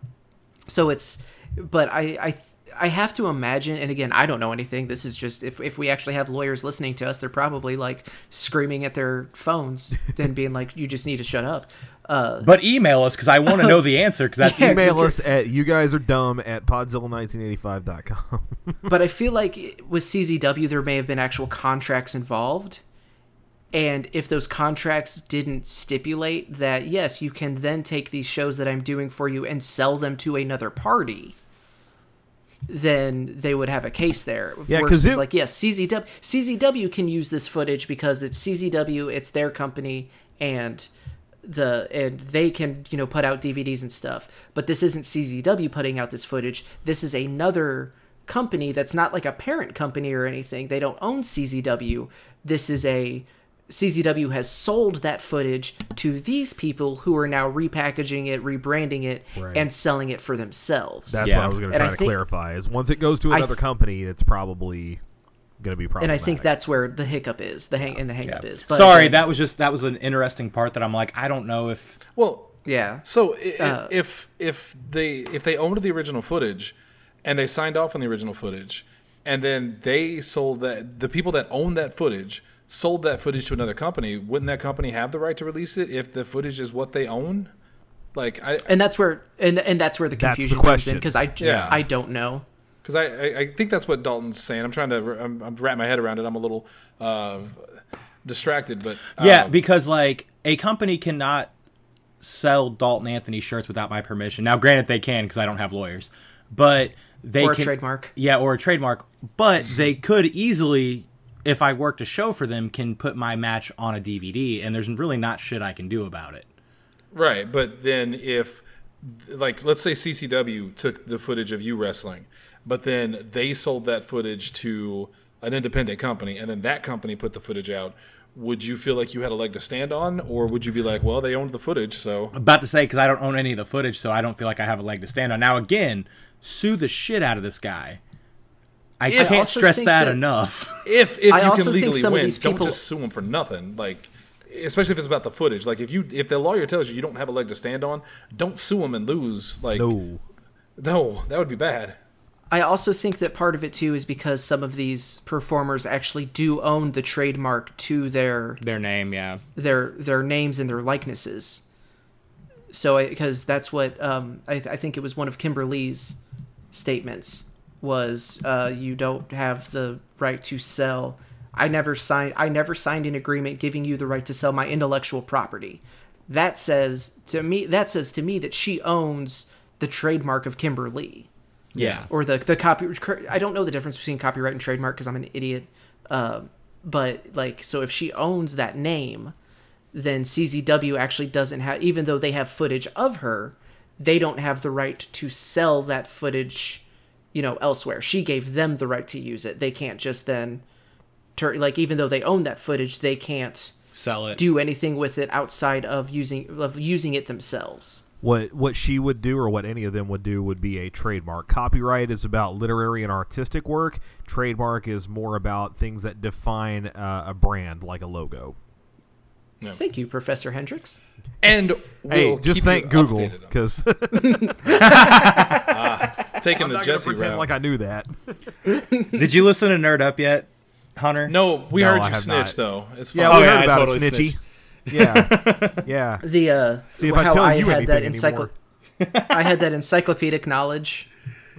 But I have to imagine, and again, I don't know anything. This is just, if we actually have lawyers listening to us, they're probably like screaming at their phones and being like, you just need to shut up. But email us, because I want to know the answer. Because that's email us at youguysardumb@podzilla1985.com. But I feel like with CZW, there may have been actual contracts involved. And if those contracts didn't stipulate that, yes, you can then take these shows that I'm doing for you and sell them to another party, then they would have a case there. Yeah, because CZW can use this footage because it's CZW, it's their company, and they can put out DVDs and stuff. But this isn't CZW putting out this footage. This is another company that's not like a parent company or anything. They don't own CZW. CZW has sold that footage to these people who are now repackaging it, rebranding it, and selling it for themselves. That's what I was going to try to clarify. Is once it goes to another company, it's probably going to be problematic. And I think that's where the hiccup is. The hang up is. But sorry, that was an interesting part that I'm like, I don't know if. Well, yeah. So if they owned the original footage, and they signed off on the original footage, and then they sold that, the people that own that footage sold that footage to another company, wouldn't that company have the right to release it if the footage is what they own? And that's where the confusion comes in, because I don't know. Because I think that's what Dalton's saying. I'm wrapping my head around it. I'm a little distracted, but because like a company cannot sell Dalton Anthony shirts without my permission. Now, granted, they can because I don't have lawyers, but a trademark. Yeah, or a trademark. But they could easily, if I worked a show for them, can put my match on a DVD, and there's really not shit I can do about it. Right, but then if like, let's say CCW took the footage of you wrestling, but then they sold that footage to an independent company, and then that company put the footage out, would you feel like you had a leg to stand on, or would you be like, well, they owned the footage, so... I'm about to say, because I don't own any of the footage, so I don't feel like I have a leg to stand on. Now, again, sue the shit out of this guy. I can't stress that enough. If you also can think legally some of win, these don't people- just sue him for nothing. Like, especially if it's about the footage. Like, if the lawyer tells you don't have a leg to stand on, don't sue him and lose. Like, no, that would be bad. I also think that part of it too is because some of these performers actually do own the trademark to their name, yeah, their names and their likenesses. So, because that's what I think it was one of Kimberly's statements was, you don't have the right to sell. I never signed an agreement giving you the right to sell my intellectual property. That says to me that she owns the trademark of Kimberly. Yeah. Or the copy. I don't know the difference between copyright and trademark because I'm an idiot. But like, so if she owns that name, then CZW actually doesn't have, even though they have footage of her, they don't have the right to sell that footage, elsewhere. She gave them the right to use it. They can't just then even though they own that footage, they can't sell it, do anything with it outside of using it themselves. What she would do, or what any of them would do, would be a trademark. Copyright is about literary and artistic work. Trademark is more about things that define a brand, like a logo. No. Thank you, Professor Hendricks. And hey, just thank Google, because taking the Jesse pretend route. like I knew that. Did you listen to Nerd Up yet, Hunter? No, we heard I you have snitch not. though. It's fine. Yeah, we heard I about totally it, Snitchy. snitched. Yeah, yeah. See, if I how tell I you had that anything anymore. I had that encyclopedic knowledge.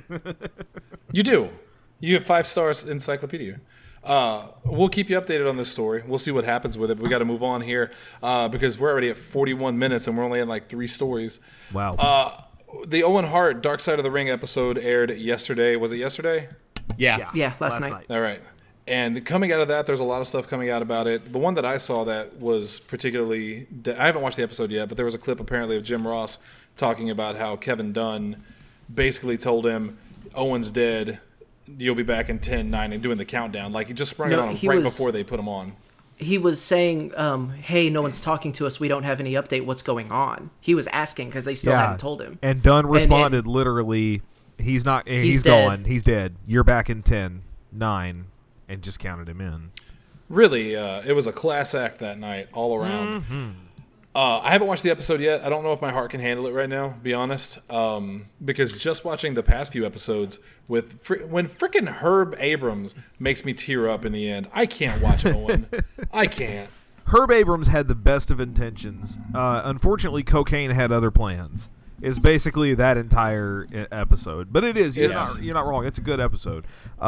You do. You have 5 stars encyclopedia. We'll keep you updated on this story. We'll see what happens with it. But we got to move on here because we're already at 41 minutes and we're only in like 3 stories. Wow. The Owen Hart Dark Side of the Ring episode aired yesterday. Was it yesterday? Yeah. Yeah, last night. All right. And coming out of that, there's a lot of stuff coming out about it. The one that I saw that was particularly... I haven't watched the episode yet, but there was a clip apparently of Jim Ross talking about how Kevin Dunn basically told him, Owen's dead, you'll be back in 10, 9, and doing the countdown. Like, he just sprung it on him right before they put him on. He was saying, hey, no one's talking to us. We don't have any update. What's going on? He was asking because they still hadn't told him. And Dunn responded literally, he's dead. gone. He's dead. You're back in 10, 9, and just counted him in. Really, it was a class act that night all around. Mm-hmm. I haven't watched the episode yet. I don't know if my heart can handle it right now, to be honest. Because just watching the past few episodes with when frickin' Herb Abrams makes me tear up in the end, I can't watch Owen. I can't. Herb Abrams had the best of intentions. Unfortunately, cocaine had other plans. Is basically that entire episode, but it is. You're not wrong. It's a good episode.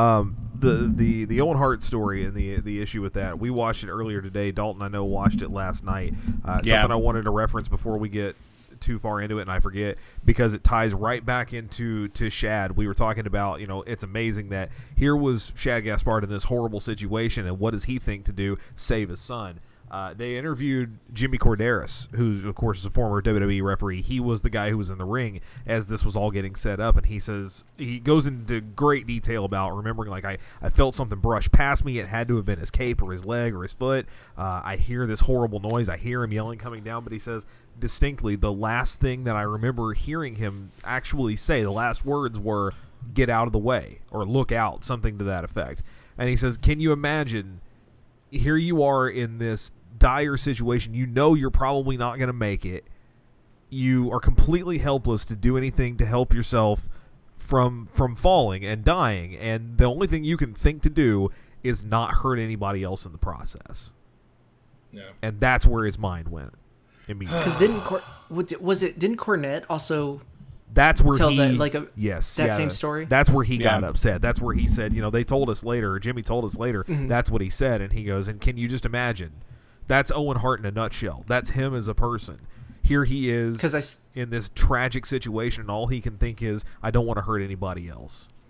The Owen Hart story and the issue with that. We watched it earlier today. Dalton, I know, watched it last night. Something I wanted to reference before we get too far into it, and I forget because it ties right back into Shad. We were talking about, it's amazing that here was Shad Gaspard in this horrible situation, and what does he think to do? Save his son. They interviewed Jimmy Corderas, who, of course, is a former WWE referee. He was the guy who was in the ring as this was all getting set up, and he goes into great detail about remembering, like, I felt something brush past me. It had to have been his cape or his leg or his foot. I hear this horrible noise. I hear him yelling coming down, but he says distinctly the last thing that I remember hearing him actually say, the last words were, "Get out of the way," or "Look out," something to that effect. And he says, can you imagine, here you are in this dire situation, you're probably not going to make it, you are completely helpless to do anything to help yourself from falling and dying, and the only thing you can think to do is not hurt anybody else in the process. Yeah. And that's where his mind went immediately. Because didn't Cornette also that's where tell he that, same story? That's where he got upset. That's where he said, they told us later, or Jimmy told us later, that's what he said, and he goes, and can you just imagine? That's Owen Hart in a nutshell. That's him as a person. Here he is in this tragic situation, and all he can think is, I don't want to hurt anybody else.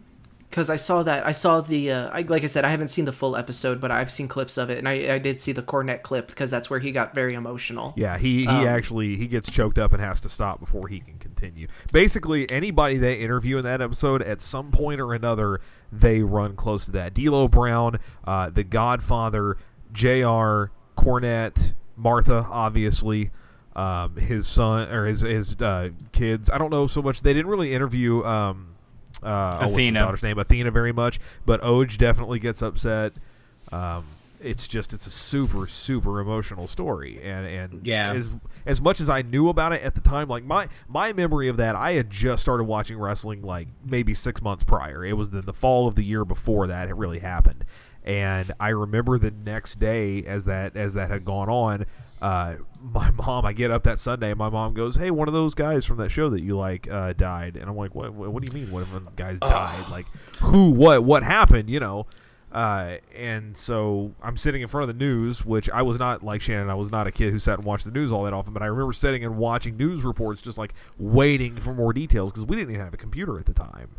because I saw the like I said, I haven't seen the full episode, but I've seen clips of it, and I did see the Cornette clip because that's where he got very emotional. Yeah, he actually gets choked up and has to stop before he can continue. Basically, anybody they interview in that episode, at some point or another, they run close to that. D'Lo Brown, The Godfather, JR, Cornette, Martha, obviously, his son or his kids. I don't know so much. They didn't really interview Athena. What's his daughter's name? Athena, very much, but Oj definitely gets upset. It's a super, super emotional story, and yeah. As much as I knew about it at the time, like my memory of that, I had just started watching wrestling like maybe 6 months prior. It was the fall of the year before that it really happened, and I remember the next day as that had gone on. My mom, I get up that Sunday and my mom goes, "Hey, one of those guys from that show that you like died." And I'm like, what do you mean one of those guys died? Like, who, what happened, you know? And so I'm sitting in front of the news, which I was not like Shannon. I was not a kid who sat and watched the news all that often, but I remember sitting and watching news reports, just like waiting for more details because we didn't even have a computer at the time.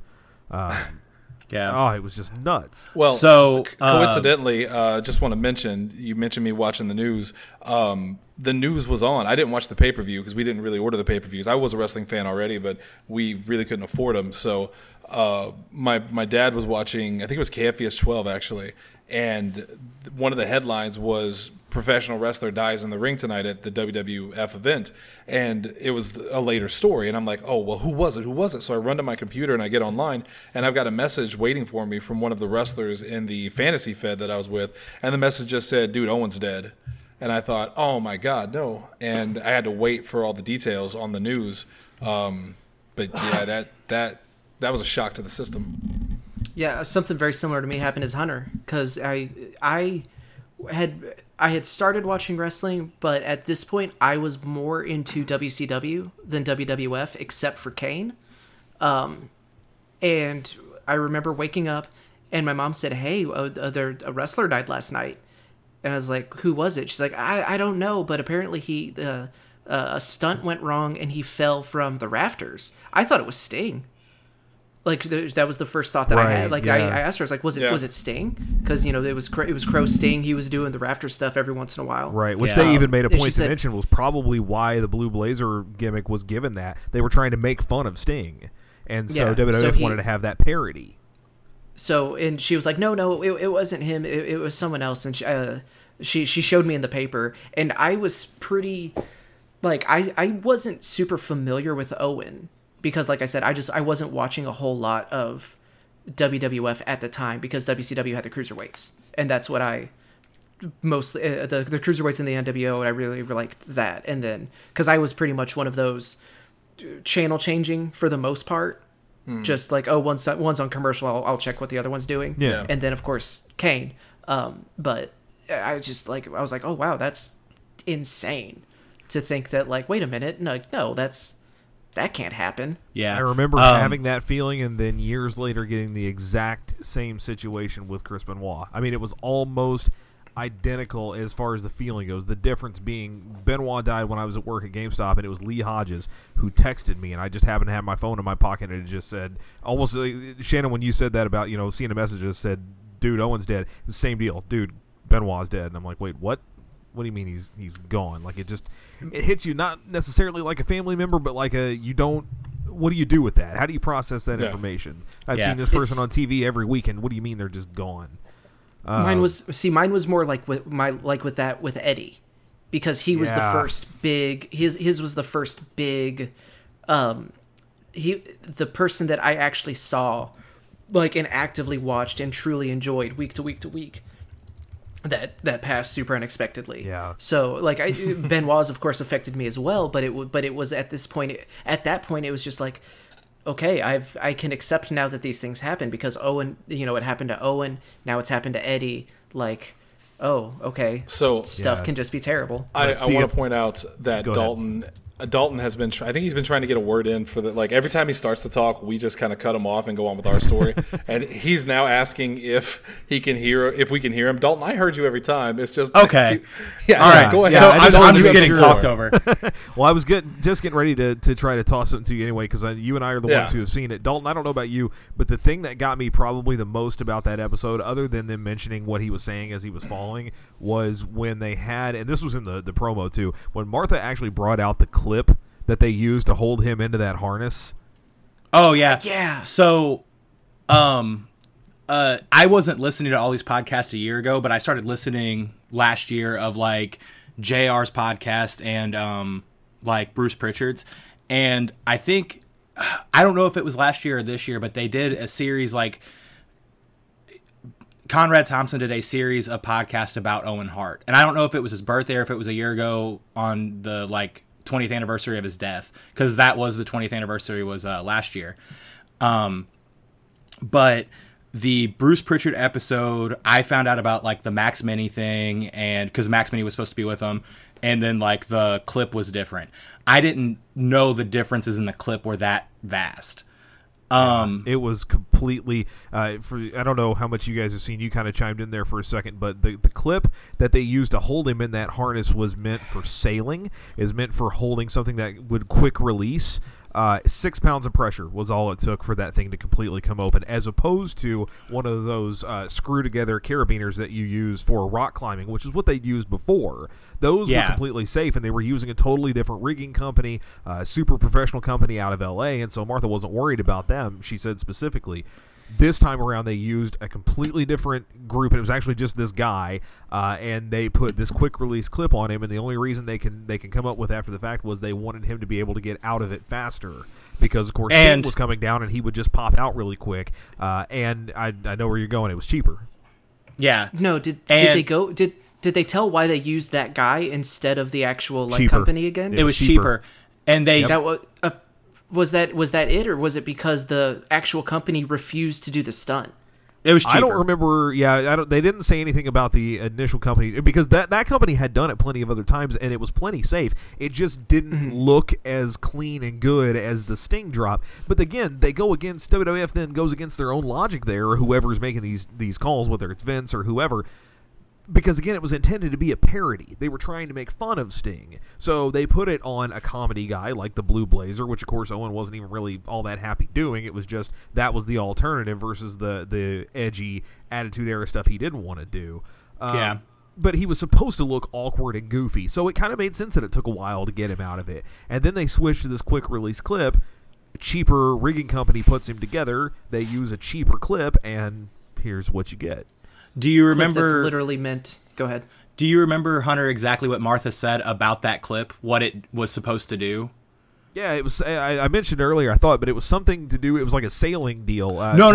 Yeah. Oh, it was just nuts. Well, so coincidentally, just want to mention, you mentioned me watching the news. The news was on. I didn't watch the pay-per-view because we didn't really order the pay-per-views. I was a wrestling fan already, but we really couldn't afford them. So my dad was watching, I think it was KFVS 12 actually, and one of the headlines was professional wrestler dies in the ring tonight at the WWF event, and it was a later story, and I'm like, oh, well, who was it? So I run to my computer and I get online, and I've got a message waiting for me from one of the wrestlers in the fantasy fed that I was with, and the message just said, "Dude, Owen's dead." And I thought, oh my God, no. And I had to wait for all the details on the news. But yeah, that was a shock to the system. Yeah, something very similar to me happened as Hunter, because I had started watching wrestling, but at this point I was more into WCW than WWF, except for Kane. And I remember waking up and my mom said, "Hey, a wrestler died last night." And I was like, "Who was it?" She's like, I don't know, but apparently a stunt went wrong and he fell from the rafters. I thought it was Sting. Like, that was the first thought that I had. Like, yeah. I asked her, I was like, was it Sting? Because, you know, it was Crow Sting. He was doing the rafter stuff every once in a while. Right, which they even made a point to mention was probably why the Blue Blazer gimmick was given that. They were trying to make fun of Sting. And so WWF wanted to have that parody. So, and she was like, no, it wasn't him. It was someone else. And she showed me in the paper. And I was pretty, like, I wasn't super familiar with Owen. Because, like I said, I wasn't watching a whole lot of WWF at the time because WCW had the cruiserweights, and that's what I mostly the cruiserweights in the NWO, and I really liked that. And then because I was pretty much one of those channel changing for the most part, just like one's on commercial, I'll check what the other one's doing, and then of course Kane. But I was like, oh wow, that's insane to think that, like, wait a minute, no, that can't happen. Yeah, I remember having that feeling, and then years later getting the exact same situation with Chris Benoit. I mean, it was almost identical as far as the feeling goes. The difference being Benoit died when I was at work at GameStop, and it was Lee Hodges who texted me, and I just happened to have my phone in my pocket, and it just said, almost Shannon, when you said that about, you know, seeing a message that said, "Dude, Owen's dead," it was the same deal. Dude, Benoit's dead. And I'm like, wait, what? What do you mean he's gone? Like, it hits you not necessarily like a family member, but like what do you do with that? How do you process that information? I've seen this person on TV every weekend. What do you mean they're just gone? Mine was more like with Eddie, because he was the first big. His was the first big. The person that I actually saw, like, and actively watched and truly enjoyed week to week to week. That passed super unexpectedly. Yeah. So, like, Benoit's of course affected me as well, but it was at that point it was just like, okay, I can accept now that these things happen, because Owen, you know, it happened to Owen, now it's happened to Eddie. Like, oh, okay. So stuff can just be terrible. I want to point out that Dalton Dalton has been. I think he's been trying to get a word in for the every time he starts to talk, we just kind of cut him off and go on with our story. And he's now asking if we can hear him. Dalton, I heard you every time. It's just okay. Yeah, all right. Go ahead. So I'm just getting sure. talked over. Well, I was just getting ready to try to toss something to you anyway, because you and I are the ones who have seen it. Dalton, I don't know about you, but the thing that got me probably the most about that episode, other than them mentioning what he was saying as he was falling, was when they had, and this was in the promo too, when Martha actually brought out the clip that they used to hold him into that harness. Oh yeah. Yeah. So I wasn't listening to all these podcasts a year ago, but I started listening last year of JR's podcast and Bruce Pritchard's. And I think, I don't know if it was last year or this year, but they did a series Conrad Thompson did a series of podcasts about Owen Hart. And I don't know if it was his birthday or if it was a year ago on the 20th anniversary of his death, because that was the 20th anniversary was last year. But the Bruce Pritchard episode, I found out about the Max Mini thing, and because Max Mini was supposed to be with him, and then the clip was different. I didn't know the differences in the clip were that vast. It was completely I don't know how much you guys have seen. You kind of chimed in there for a second, but the clip that they used to hold him in that harness was meant for sailing, is meant for holding something that would quick release. 6 pounds of pressure was all it took for that thing to completely come open, as opposed to one of those screw together carabiners that you use for rock climbing, which is what they'd used before. Those were completely safe, and they were using a totally different rigging company, super professional company out of LA, and so Martha wasn't worried about them, she said specifically. This time around, they used a completely different group, and it was actually just this guy, and they put this quick release clip on him, and the only reason they can come up with after the fact was they wanted him to be able to get out of it faster, because of course Sting was coming down and he would just pop out really quick, and I know where you're going. It was cheaper. Yeah. No, did they tell why they used that guy instead of the actual company again? It was cheaper. And they that was that it, or was it because the actual company refused to do the stunt? It was cheaper. I don't remember. Yeah, they didn't say anything about the initial company, because that company had done it plenty of other times, and it was plenty safe. It just didn't look as clean and good as the Sting drop. But again, they go against WWF, then goes against their own logic there, or whoever's making these calls, whether it's Vince or whoever. Because, again, it was intended to be a parody. They were trying to make fun of Sting. So they put it on a comedy guy like the Blue Blazer, which, of course, Owen wasn't even really all that happy doing. It was just that was the alternative versus the edgy Attitude Era stuff he didn't want to do. Yeah. But he was supposed to look awkward and goofy, so it kind of made sense that it took a while to get him out of it. And then they switched to this quick-release clip. A cheaper rigging company puts him together. They use a cheaper clip, and here's what you get. Do you remember? That's literally meant. Go ahead. Do you remember, Hunter, exactly what Martha said about that clip? What it was supposed to do? Yeah, it was. I mentioned earlier, I thought, but it was something to do. It was like a sailing deal.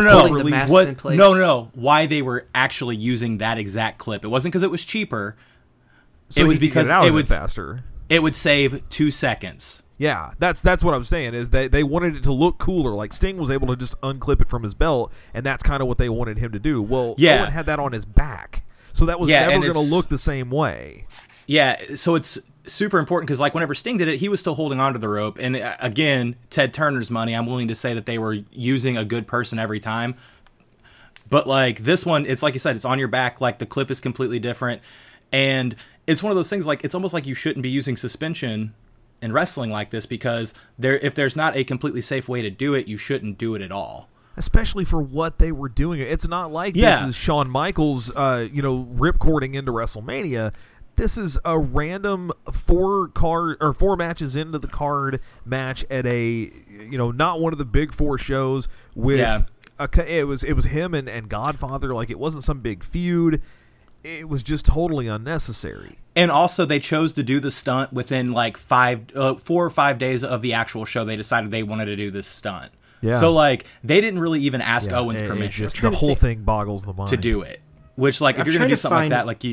No. Why they were actually using that exact clip? It wasn't because it was cheaper. So it was because it would faster. It would save 2 seconds. Yeah, that's what I'm saying, is they wanted it to look cooler. Like Sting was able to just unclip it from his belt, and that's kind of what they wanted him to do. Well, Owen had that on his back, so that was never going to look the same way. Yeah, so it's super important because whenever Sting did it, he was still holding onto the rope. And again, Ted Turner's money, I'm willing to say that they were using a good person every time. But this one, it's like you said, it's on your back. The clip is completely different. And it's one of those things, it's almost like you shouldn't be using suspension in wrestling like this, because if there's not a completely safe way to do it, you shouldn't do it at all. Especially for what they were doing. It's not like this is Shawn Michaels, ripcording into WrestleMania. This is a random 4 matches into the card match at a, not one of the big 4 shows with. Yeah. It was him and Godfather. It wasn't some big feud. It was just totally unnecessary. And also, they chose to do the stunt within 4 or 5 days of the actual show. They decided they wanted to do this stunt. Yeah. So they didn't really even ask Owen's permission. The whole thing boggles the mind to do it. Which if you're going to do something like that,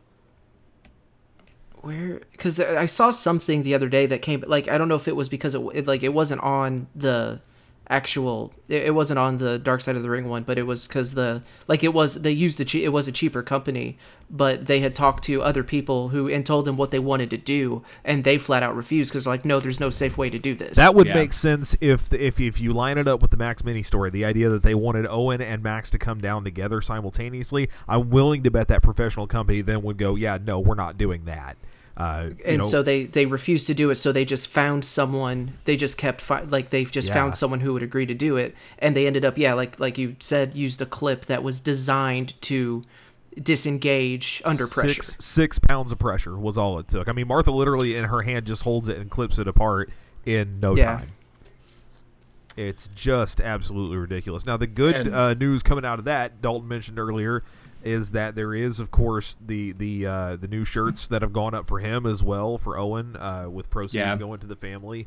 where, because I saw something the other day that came. I don't know if it was because it wasn't on the actual. It wasn't on the Dark Side of the Ring one, but it was because it was a cheaper company, but they had talked to other people and told them what they wanted to do, and they flat out refused because like, no, there's no safe way to do this. That would make sense if you line it up with the Max mini story, the idea that they wanted Owen and Max to come down together simultaneously. I'm willing to bet that professional company then would go, yeah, no, we're not doing that. So they refused to do it. So they just found someone. They just kept found someone who would agree to do it, and they ended up like you said, used a clip that was designed to disengage under pressure. 6 pounds of pressure was all it took. I mean, Martha literally in her hand just holds it and clips it apart in no time. It's just absolutely ridiculous. Now the good news coming out of that, Dalton mentioned earlier, is that there is, of course, the new shirts that have gone up for him as well, for Owen, with proceeds going to the family.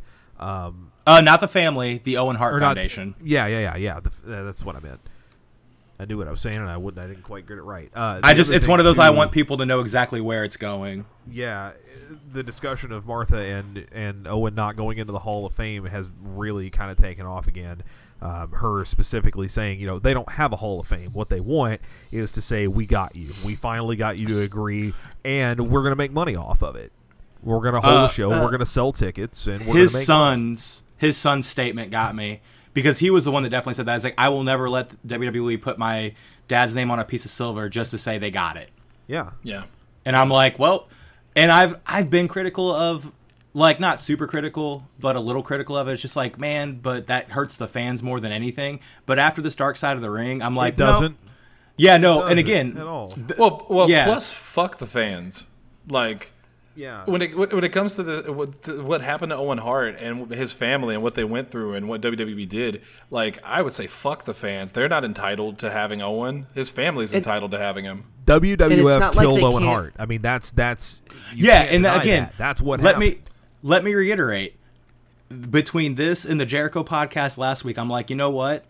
Not the family, the Owen Hart Foundation. Yeah. That's what I meant. I knew what I was saying, and I didn't quite get it right. It's one of those I want people to know exactly where it's going. Yeah, the discussion of Martha and Owen not going into the Hall of Fame has really kind of taken off again. Her specifically saying, they don't have a Hall of Fame. What they want is to say, we got you. We finally got you to agree, and we're going to make money off of it. We're going to hold a show. We're going to sell tickets, and we're going to make his son's statement got me, because he was the one that definitely said that. He's like, I will never let WWE put my dad's name on a piece of silver just to say they got it. Yeah. And I'm like, well, and I've been critical of, like, not super critical, but a little critical of it. It's just like, man, but that hurts the fans more than anything. But after this Dark Side of the Ring, I'm like, it doesn't. No. Yeah, no, and again, at all. Well, yeah. Plus, fuck the fans. Like, yeah, when it comes to what happened to Owen Hart and his family and what they went through and what WWE did, like, I would say fuck the fans. They're not entitled to having Owen. His family's entitled to having him. WWF killed Owen Hart. I mean, that's and again, that's what happened. Let me reiterate, between this and the Jericho podcast last week, I'm like, you know what?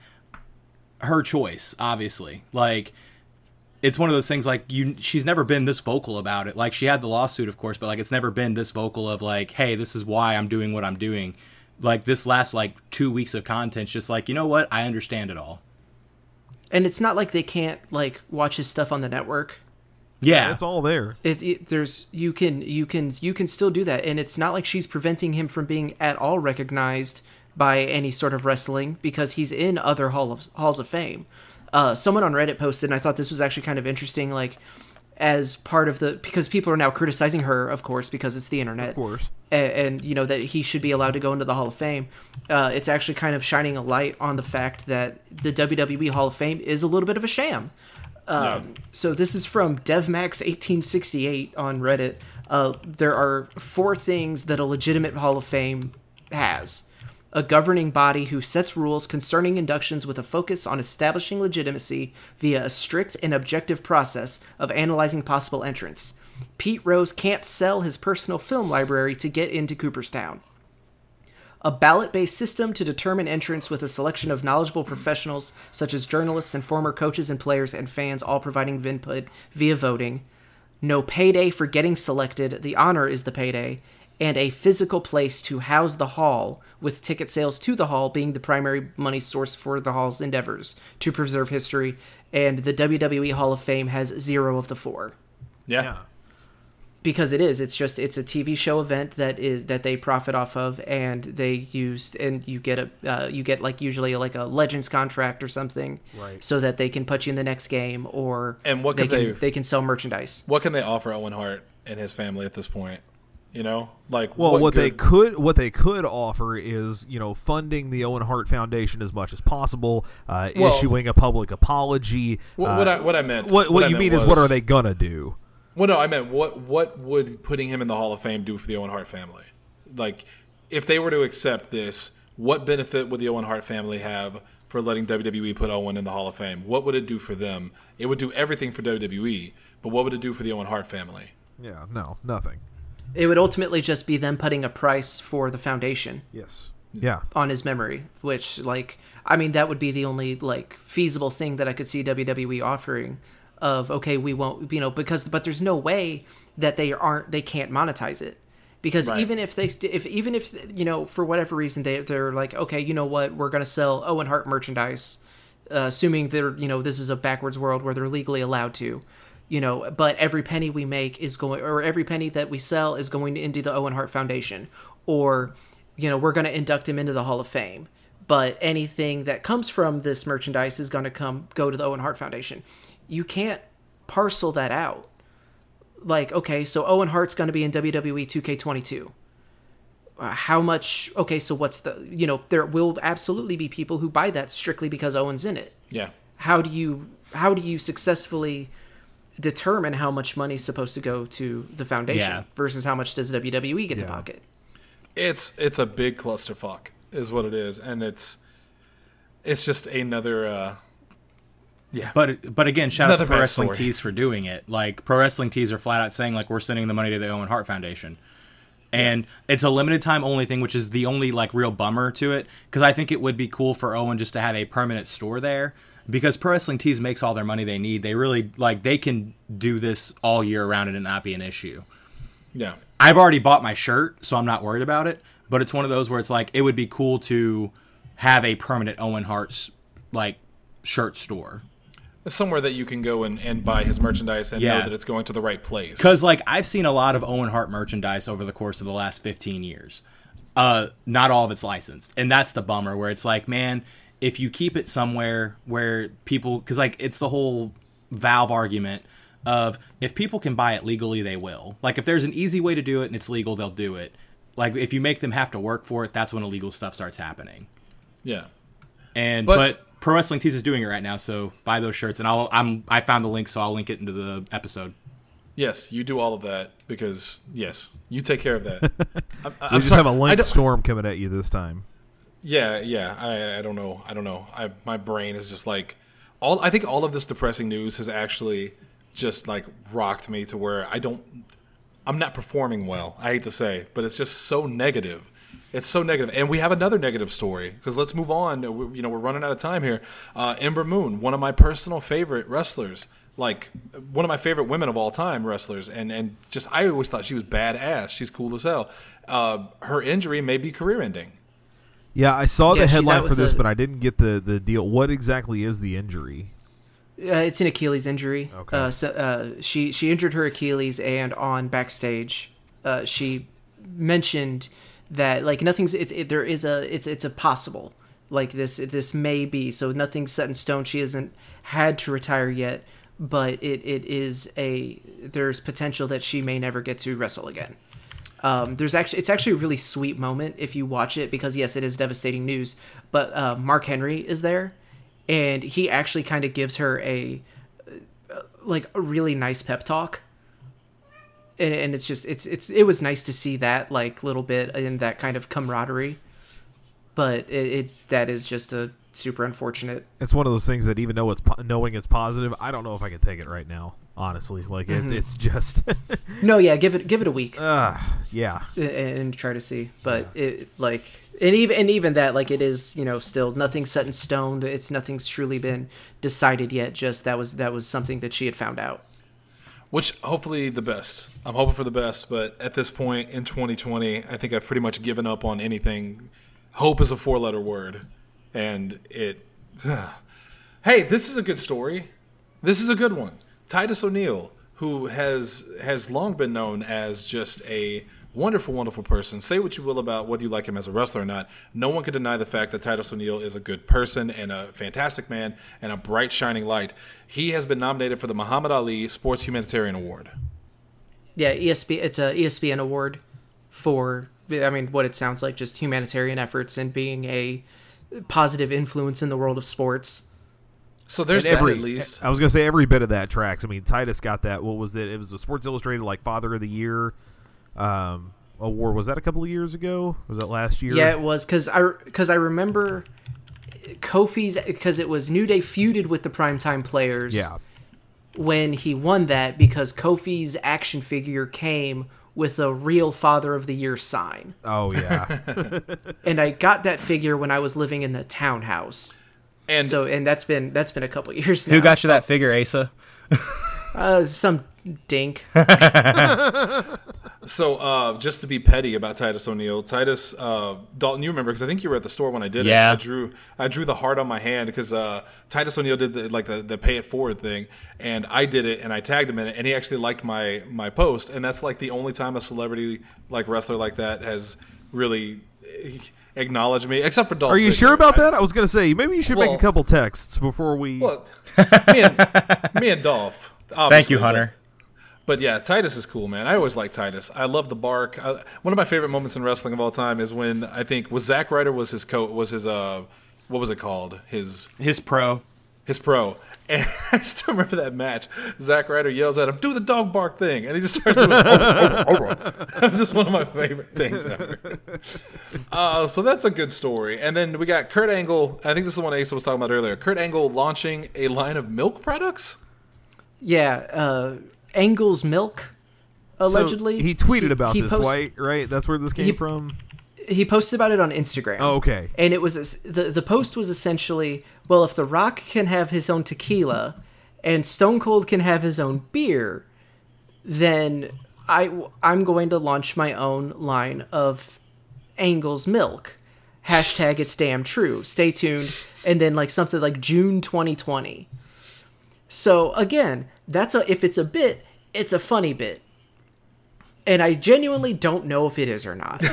Her choice, obviously. Like, it's one of those things, like, she's never been this vocal about it. Like, she had the lawsuit, of course, but, like, it's never been this vocal of, like, hey, this is why I'm doing what I'm doing. Like, this last, 2 weeks of content, just like, you know what? I understand it all. And it's not like they can't, watch his stuff on the network. Yeah, it's all there. You can still do that, and it's not like she's preventing him from being at all recognized by any sort of wrestling, because he's in other halls of fame. Someone on Reddit posted, and I thought this was actually kind of interesting, as part of because people are now criticizing her, of course, because it's the internet, of course, and that he should be allowed to go into the Hall of Fame. It's actually kind of shining a light on the fact that the WWE Hall of Fame is a little bit of a sham. So this is from DevMax1868 on Reddit. There are 4 things that a legitimate Hall of Fame has: a governing body who sets rules concerning inductions with a focus on establishing legitimacy via a strict and objective process of analyzing possible entrants. Pete Rose can't sell his personal film library to get into Cooperstown. A ballot-based system to determine entrants with a selection of knowledgeable professionals such as journalists and former coaches and players and fans, all providing input via voting. No payday for getting selected, the honor is the payday. And a physical place to house the hall, with ticket sales to the hall being the primary money source for the hall's endeavors to preserve history. And the WWE Hall of Fame has 0 of the 4. Yeah. Because it's a TV show event that they profit off of, and they used, and you get usually a Legends contract or something, right, so that they can put you in the next game, or and what they can sell merchandise. What can they offer Owen Hart and his family at this point? What they could offer is, funding the Owen Hart Foundation as much as possible, issuing a public apology. What I meant. What you mean is, what are they gonna do? Well, no, I meant what would putting him in the Hall of Fame do for the Owen Hart family? Like, if they were to accept this, what benefit would the Owen Hart family have for letting WWE put Owen in the Hall of Fame? What would it do for them? It would do everything for WWE, but what would it do for the Owen Hart family? Yeah, no, nothing. It would ultimately just be them putting a price for the foundation. Yes. Yeah. On his memory, which, that would be the only, feasible thing that I could see WWE offering. Of, okay, we won't, but there's no way that they can't monetize it. Because Right. even if for whatever reason they're like, okay, you know what, we're gonna sell Owen Hart merchandise, assuming they're this is a backwards world where they're legally allowed to, but every penny we make is going, or every penny that we sell is going into the Owen Hart Foundation, or we're gonna induct him into the Hall of Fame. But anything that comes from this merchandise is going to go to the Owen Hart Foundation. You can't parcel that out. Like, okay, so Owen Hart's going to be in WWE 2K22. How much? Okay, so what's there will absolutely be people who buy that strictly because Owen's in it. Yeah. How do you successfully determine how much money is supposed to go to the foundation versus how much does WWE get to pocket? It's a big clusterfuck, is what it is, and it's just another. But again, shout out to Another Pro bad Wrestling story. Tees for doing it. Like, Pro Wrestling Tees are flat out saying, like, we're sending the money to the Owen Hart Foundation. And it's a limited time only thing, which is the only, like, real bummer to it. Because I think it would be cool for Owen just to have a permanent store there. Because Pro Wrestling Tees makes all their money they need. They really, like, they can do this all year round and it not be an issue. Yeah. I've already bought my shirt, so I'm not worried about it. But it's one of those where it's like, it would be cool to have a permanent Owen Hart's, like, shirt store. Somewhere that you can go and buy his merchandise and know that it's going to the right place. Because, like, I've seen a lot of Owen Hart merchandise over the course of the last 15 years. Not all of it's licensed. And that's the bummer, where it's like, man, if you keep it somewhere where people... Because, like, it's the whole Valve argument of, if people can buy it legally, they will. Like, if there's an easy way to do it and it's legal, they'll do it. Like, if you make them have to work for it, that's when illegal stuff starts happening. Yeah. But Pro Wrestling Tees is doing it right now, so buy those shirts. And I found the link, so I'll link it into the episode. Yes, you do all of that because, yes, you take care of that. We just have a link storm coming at you this time. Yeah. I don't know. My brain is just like I think all of this depressing news has actually just like rocked me to where I'm not performing well. I hate to say, but it's just so negative. It's so negative. And we have another negative story because let's move on. We're running out of time here. Ember Moon, one of my personal favorite wrestlers, like one of my favorite women of all time wrestlers. And just, I always thought she was badass. She's cool as hell. Her injury may be career ending. Yeah, I saw the she's headline out for this, with but I didn't get the deal. What exactly is the injury? It's an Achilles injury. Okay. She injured her Achilles, and on backstage, she mentioned that like nothing's it's a possible, like this may be, so nothing's set in stone. She hasn't had to retire yet, but there's potential that she may never get to wrestle again. It's actually a really sweet moment if you watch it, because yes, it is devastating news, but Mark Henry is there, and he actually kind of gives her a really nice pep talk. And it's just it was nice to see that like little bit in that kind of camaraderie, but that is just a super unfortunate. It's one of those things that even though knowing it's positive, I don't know if I can take it right now. Honestly, like it's just no, yeah, give it a week. Yeah, and try to see, but it like and even that, like, it is still nothing set in stone. Nothing's truly been decided yet. Just that was something that she had found out. Which, hopefully, the best. I'm hoping for the best, but at this point in 2020, I think I've pretty much given up on anything. Hope is a 4-letter word, and it... Hey, this is a good story. This is a good one. Titus O'Neil, who has long been known as just a wonderful, wonderful person. Say what you will about whether you like him as a wrestler or not. No one can deny the fact that Titus O'Neil is a good person and a fantastic man and a bright, shining light. He has been nominated for the Muhammad Ali Sports Humanitarian Award. Yeah, it's a ESPN award for, what it sounds like, just humanitarian efforts and being a positive influence in the world of sports. So there's that, at least. I was going to say every bit of that tracks. Titus got that. What was it? It was a Sports Illustrated Father of the Year award. Was that a couple of years ago? Was that last year? Yeah, it was, because I remember Kofi's, because it was New Day feuded with the Primetime Players. Yeah. When he won that, because Kofi's action figure came with a real Father of the Year sign. Oh yeah. And I got that figure when I was living in the townhouse. And that's been a couple of years now. Who got you that figure, Asa? Some dink. So, just to be petty about Titus O'Neil, Titus Dalton, you remember because I think you were at the store when I did it. I drew the heart on my hand because Titus O'Neil did the pay it forward thing, and I did it and I tagged him in it, and he actually liked my post, and that's like the only time a celebrity like wrestler like that has really acknowledged me, except for Dolph. Are you sure about that? I was going to say maybe you should make a couple texts before we. Well, me and Dolph. Thank you, Hunter. But yeah, Titus is cool, man. I always like Titus. I love the bark. One of my favorite moments in wrestling of all time is when I think Zack Ryder was his what was it called? His pro. His pro. And I still remember that match. Zack Ryder yells at him, "Do the dog bark thing," and he just starts doing it. That was just one of my favorite things ever. So that's a good story. And then we got Kurt Angle. I think this is the one Asa was talking about earlier. Kurt Angle launching a line of milk products. Yeah. Angle's Milk, allegedly. So he tweeted about this, right? That's where this came from? He posted about it on Instagram. Oh, okay. And it was the post was essentially, well, if The Rock can have his own tequila and Stone Cold can have his own beer, then I'm going to launch my own line of Angle's Milk. Hashtag it's damn true. Stay tuned. And then like something like June 2020. So again, if it's a bit, it's a funny bit. And I genuinely don't know if it is or not.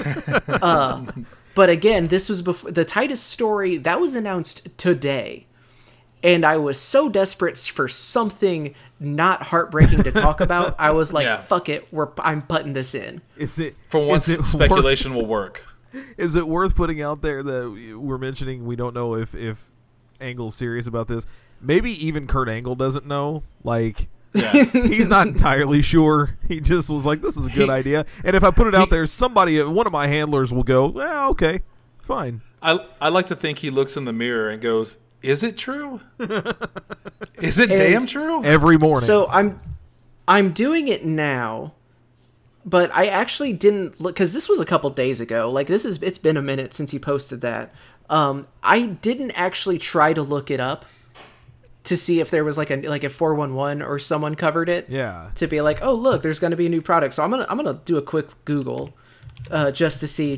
But again, this was before the Titus story that was announced today. And I was so desperate for something not heartbreaking to talk about. I was like, fuck it. I'm putting this in. For once, speculation will work. Is it worth putting out there that we're mentioning we don't know if Angle's serious about this? Maybe even Kurt Angle doesn't know. Like, he's not entirely sure. He just was like, this is a good idea. And if I put it out there, one of my handlers will go, well, okay, fine. I like to think he looks in the mirror and goes, is it true? Is it damn true? Every morning. So I'm doing it now, but I actually didn't look, because this was a couple days ago. Like, it's been a minute since he posted that. I didn't actually try to look it up to see if there was like a 411 or someone covered it. Yeah. To be like, oh look, there's going to be a new product. So I'm gonna do a quick Google, just to see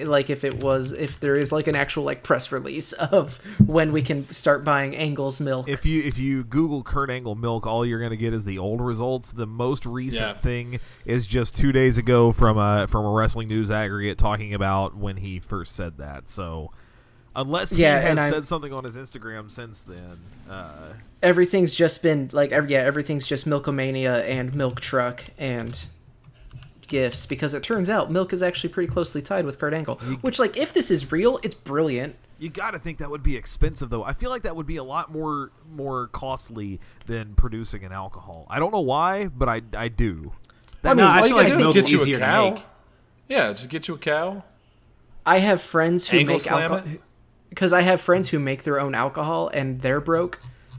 if there is like an actual like press release of when we can start buying Angle's Milk. If you Google Kurt Angle Milk, all you're gonna get is the old results. The most recent thing is just 2 days ago from a Wrestling News aggregate talking about when he first said that. So. Unless he has said something on his Instagram since then. Everything's just been like, everything's just Milkomania and Milk Truck and gifts, because it turns out Milk is actually pretty closely tied with Kurt Angle. Which, like, if this is real, it's brilliant. You gotta think that would be expensive, though. I feel like that would be a lot more costly than producing an alcohol. I don't know why, but I do. I feel like milk is easier to make. Yeah, just get you a cow. I have friends who Angle make alcohol. Because I have friends who make their own alcohol and they're broke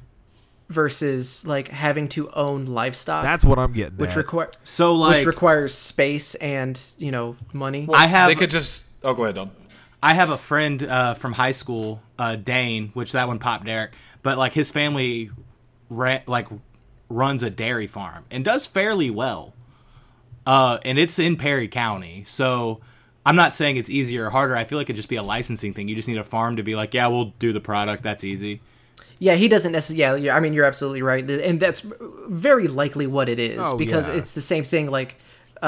versus like having to own livestock. That's what I'm getting which at. Which requires space and, money. Well, they could just... Oh, go ahead, Don. I have a friend from high school, Dane, which that one popped Derek, but like his family runs a dairy farm and does fairly well. And it's in Perry County, so... I'm not saying it's easier or harder. I feel like it'd just be a licensing thing. You just need a farm to be like, yeah, we'll do the product. That's easy. Yeah, he doesn't necessarily... Yeah, I mean, you're absolutely right. And that's very likely what it is. Because it's the same thing. Like,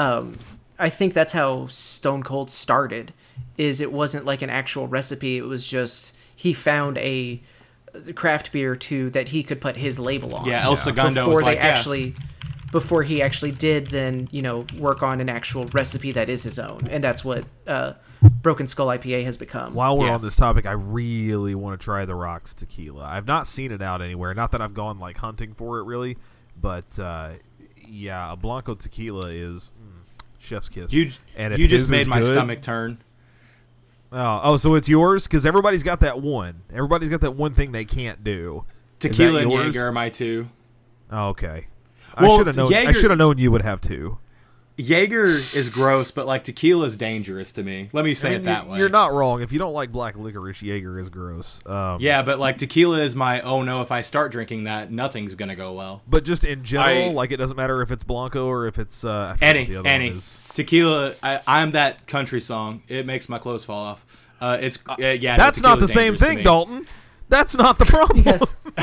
I think that's how Stone Cold started. Is it wasn't like an actual recipe. It was just he found a craft beer that he could put his label on. Yeah, El Segundo was like, before he actually did then, work on an actual recipe that is his own. And that's what Broken Skull IPA has become. While we're on this topic, I really want to try the Rock's tequila. I've not seen it out anywhere. Not that I've gone like hunting for it really, but a Blanco tequila is chef's kiss. You just made my stomach turn. Oh, so it's yours? Because everybody's got that one. Everybody's got that one thing they can't do. Tequila and Jaeger are my two. Oh, okay. I should have known you would have two. Jaeger is gross, but like tequila is dangerous to me. Let me say it that way. You're not wrong. If you don't like black licorice, Jaeger is gross. Yeah, but like tequila is my, oh no, if I start drinking that, nothing's going to go well. But just in general, like it doesn't matter if it's Blanco or if it's... any. Tequila, I'm that country song. It makes my clothes fall off. Yeah. That's not the same thing, Dalton. That's not the problem.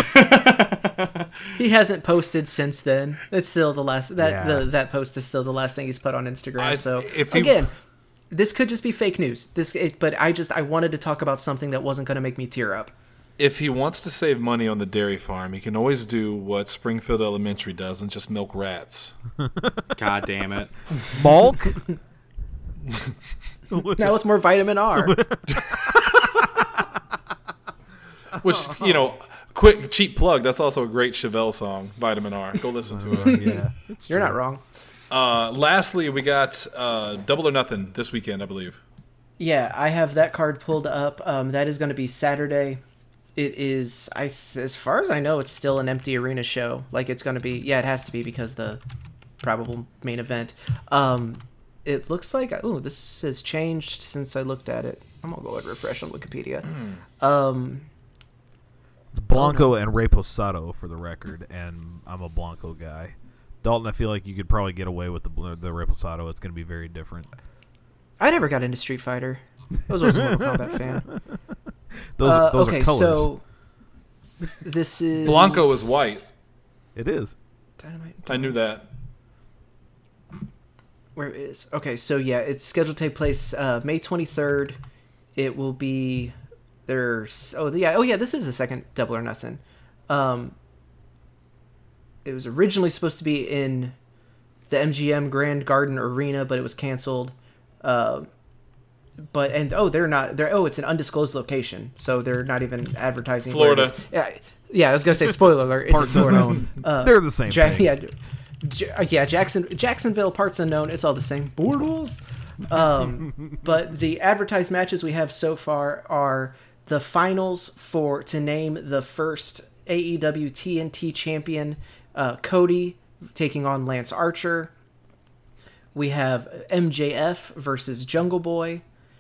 He hasn't posted since then. It's still the last that post is still the last thing he's put on Instagram. This could just be fake news. But I wanted to talk about something that wasn't going to make me tear up. If he wants to save money on the dairy farm, he can always do what Springfield Elementary does and just milk rats. God damn it. Malk? Now with more vitamin R. Which, quick, cheap plug, that's also a great Chevelle song, Vitamin R. Go listen to it. Yeah, You're not wrong. Lastly, we got Double or Nothing this weekend, I believe. Yeah, I have that card pulled up. That is going to be Saturday. It is, as far as I know, it's still an empty arena show. Like, it's going to be, it has to be because the probable main event. It looks like, this has changed since I looked at it. I'm going to go ahead and refresh on Wikipedia. It's Blanco and Reposado for the record, and I'm a Blanco guy. Dalton, I feel like you could probably get away with the Reposado. It's going to be very different. I never got into Street Fighter. I was always a Mortal Kombat fan. Those are colors. So this is... Blanco is white. It is. Dynamite. I knew that. Where is... Okay, so yeah, it's scheduled to take place May 23rd. It will be... This is the second Double or Nothing. It was originally supposed to be in the MGM Grand Garden Arena, but it was canceled. It's an undisclosed location, so they're not even advertising. Florida. Yeah, I was gonna say spoiler alert. It's in Florida. Unknown. They're the same thing. Jacksonville, parts unknown. It's all the same. Bortles. But the advertised matches we have so far are the finals to name the first AEW TNT champion, Cody taking on Lance Archer. We have MJF versus Jungle Boy.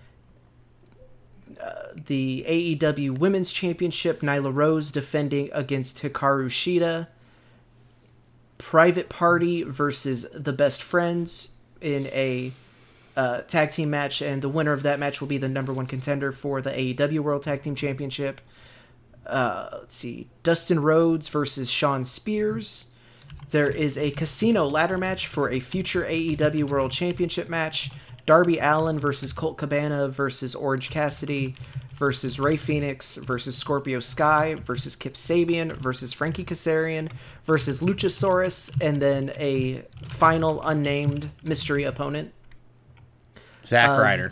The AEW Women's Championship, Nyla Rose defending against Hikaru Shida. Private Party versus the Best Friends in a tag team match, and the winner of that match will be the number one contender for the AEW World Tag Team Championship. Let's see, Dustin Rhodes versus Shawn Spears. There is a casino ladder match for a future AEW World Championship match. Darby Allin versus Colt Cabana versus Orange Cassidy versus Rey Fenix versus Scorpio Sky versus Kip Sabian versus Frankie Kazarian versus Luchasaurus, and then a final unnamed mystery opponent. Zack Ryder.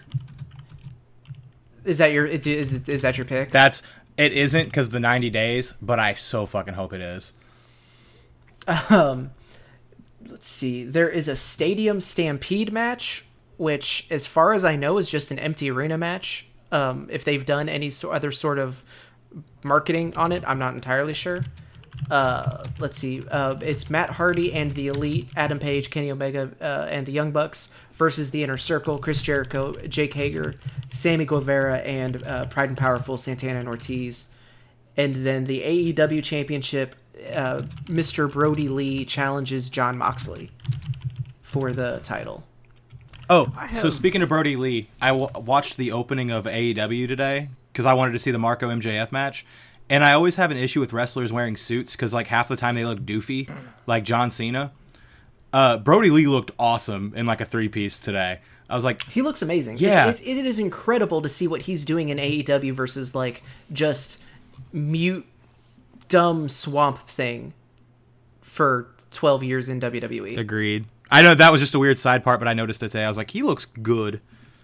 Is that your pick? It isn't because the 90 days, but I so fucking hope it is. Let's see. There is a Stadium Stampede match, which, as far as I know, is just an empty arena match. If they've done any other sort of marketing on it, I'm not entirely sure. Let's see. It's Matt Hardy and the Elite, Adam Page, Kenny Omega, and the Young Bucks versus the Inner Circle, Chris Jericho, Jake Hager, Sammy Guevara, and Pride and Powerful, Santana and Ortiz. And then the AEW Championship, Mr. Brody Lee challenges Jon Moxley for the title. So speaking of Brody Lee, I watched the opening of AEW today because I wanted to see the Marco MJF match. And I always have an issue with wrestlers wearing suits because, like, half the time they look doofy, like John Cena. Brody Lee looked awesome in, like, a three-piece today. I was like... He looks amazing. Yeah. It is incredible to see what he's doing in AEW versus, like, just mute, dumb swamp thing for 12 years in WWE. Agreed. I know that was just a weird side part, but I noticed it today. I was like, he looks good.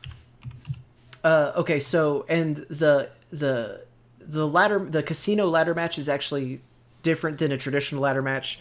Okay, so, and the casino ladder match is actually different than a traditional ladder match.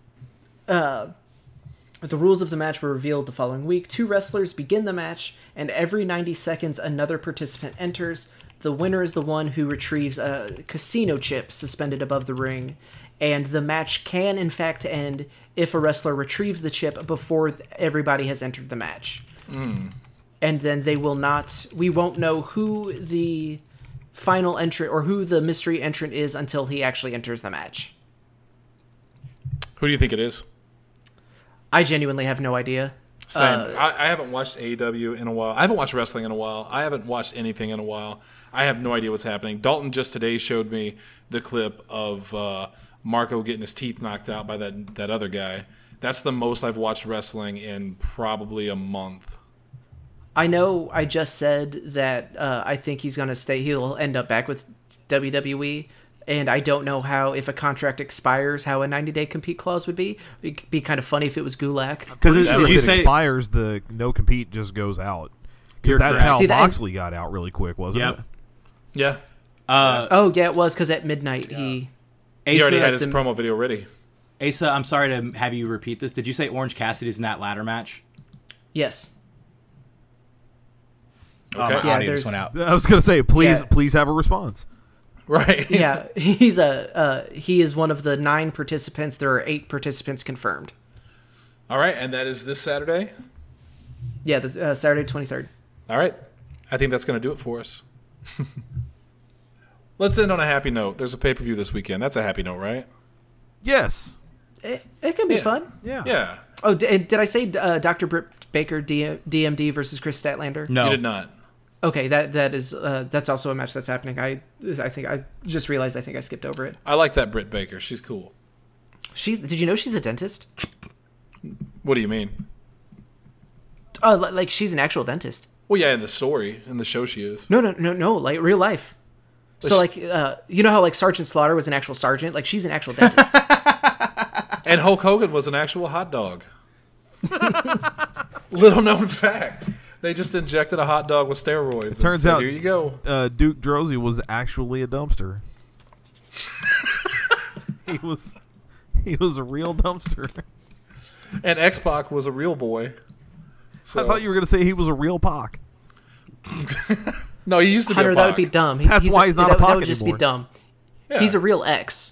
The rules of the match were revealed the following week. 2 wrestlers begin the match, and every 90 seconds another participant enters. the winner is the one who retrieves a casino chip suspended above the ring, and the match can in fact end if a wrestler retrieves the chip before everybody has entered the match. And then we won't know who the final entrant or who the mystery entrant is until he actually enters the match. Who do you think it is? I genuinely have no idea. Same. I haven't watched AEW in a while. I haven't watched wrestling in a while. I haven't watched anything in a while. I have no idea what's happening. Dalton just today showed me the clip of Marco getting his teeth knocked out by that other guy. That's the most I've watched wrestling in probably a month. I know I just said that I think he's going to stay. He'll end up back with WWE. And I don't know how, if a contract expires, how a 90-day compete clause would be. It'd be kind of funny if it was Gulak. Because If did you it say expires, the no compete just goes out. Because You're that's correct. how See, that- Moxley got out really quick, wasn't Yep. it? Yeah. Oh, yeah, it was because at midnight he... He already had Asa, his promo video ready. Asa, I'm sorry to have you repeat this. Did you say Orange Cassidy's in that ladder match? Yes. Oh, my Okay. audio there's- just went out. I was going to say, Yeah. please have a response. Right. Yeah, he is one of the 9 participants. There are 8 participants confirmed. All right, and that is this Saturday? Yeah, the Saturday 23rd. All right. I think that's going to do it for us. Let's end on a happy note. There's a pay-per-view this weekend. That's a happy note, right? Yes. It can be fun. Yeah. Yeah. Oh, did I say Dr. Britt Baker DMD versus Chris Statlander? No. You did not. Okay, that's also a match that's happening. I think I just realized I skipped over it. I like that Britt Baker. She's cool. Did you know she's a dentist? What do you mean? Oh, like she's an actual dentist. Well, yeah, in the story, in the show she is. No, like real life. So like, you know how like Sergeant Slaughter was an actual sergeant? Like she's an actual dentist. And Hulk Hogan was an actual hot dog. Little known fact. They just injected a hot dog with steroids. It turns out- here you go. Duke Drosy was actually a dumpster. He was a real dumpster. And X-Pac was a real boy. So, I thought you were going to say he was a real Pac. No, he used to be Hunter, a that Pac. would be dumb. That's why he's not a that Pac would just anymore. be dumb. Yeah. He's a real X.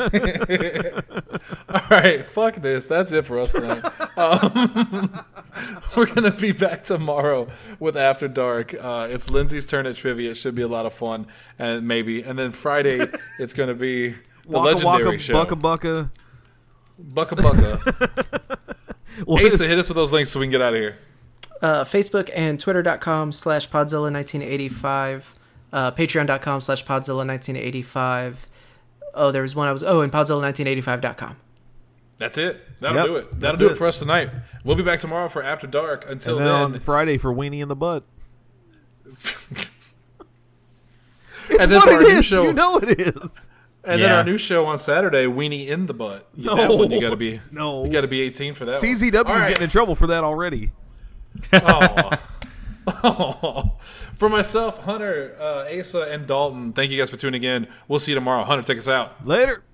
All right, fuck this. That's it for us tonight. We're going to be back tomorrow with After Dark. It's Lindsay's turn at trivia. It should be a lot of fun. And then Friday, it's going to be the legendary show. Bucka Bucka. Bucka Bucka. What Asa, is- hit us with those links so we can get out of here. Facebook and Twitter.com/Podzilla1985. Patreon.com/Podzilla1985. Oh, there was one and Podzilla1985.com. That's it. That'll Yep, do it. That'll that's do it it. for us tonight. We'll be back tomorrow for After Dark. Until And then then, on Friday for Weenie in the Butt. and then What for our it new is, show, you know it is. and then Yeah. our new show on Saturday, Weenie in the Butt. No. That one you got to be. No. You got to be 18 for that. CZW one. is getting in trouble for that already. Oh. For myself, Hunter, Asa, and Dalton, thank you guys for tuning in. We'll see you tomorrow. Hunter, take us out. Later.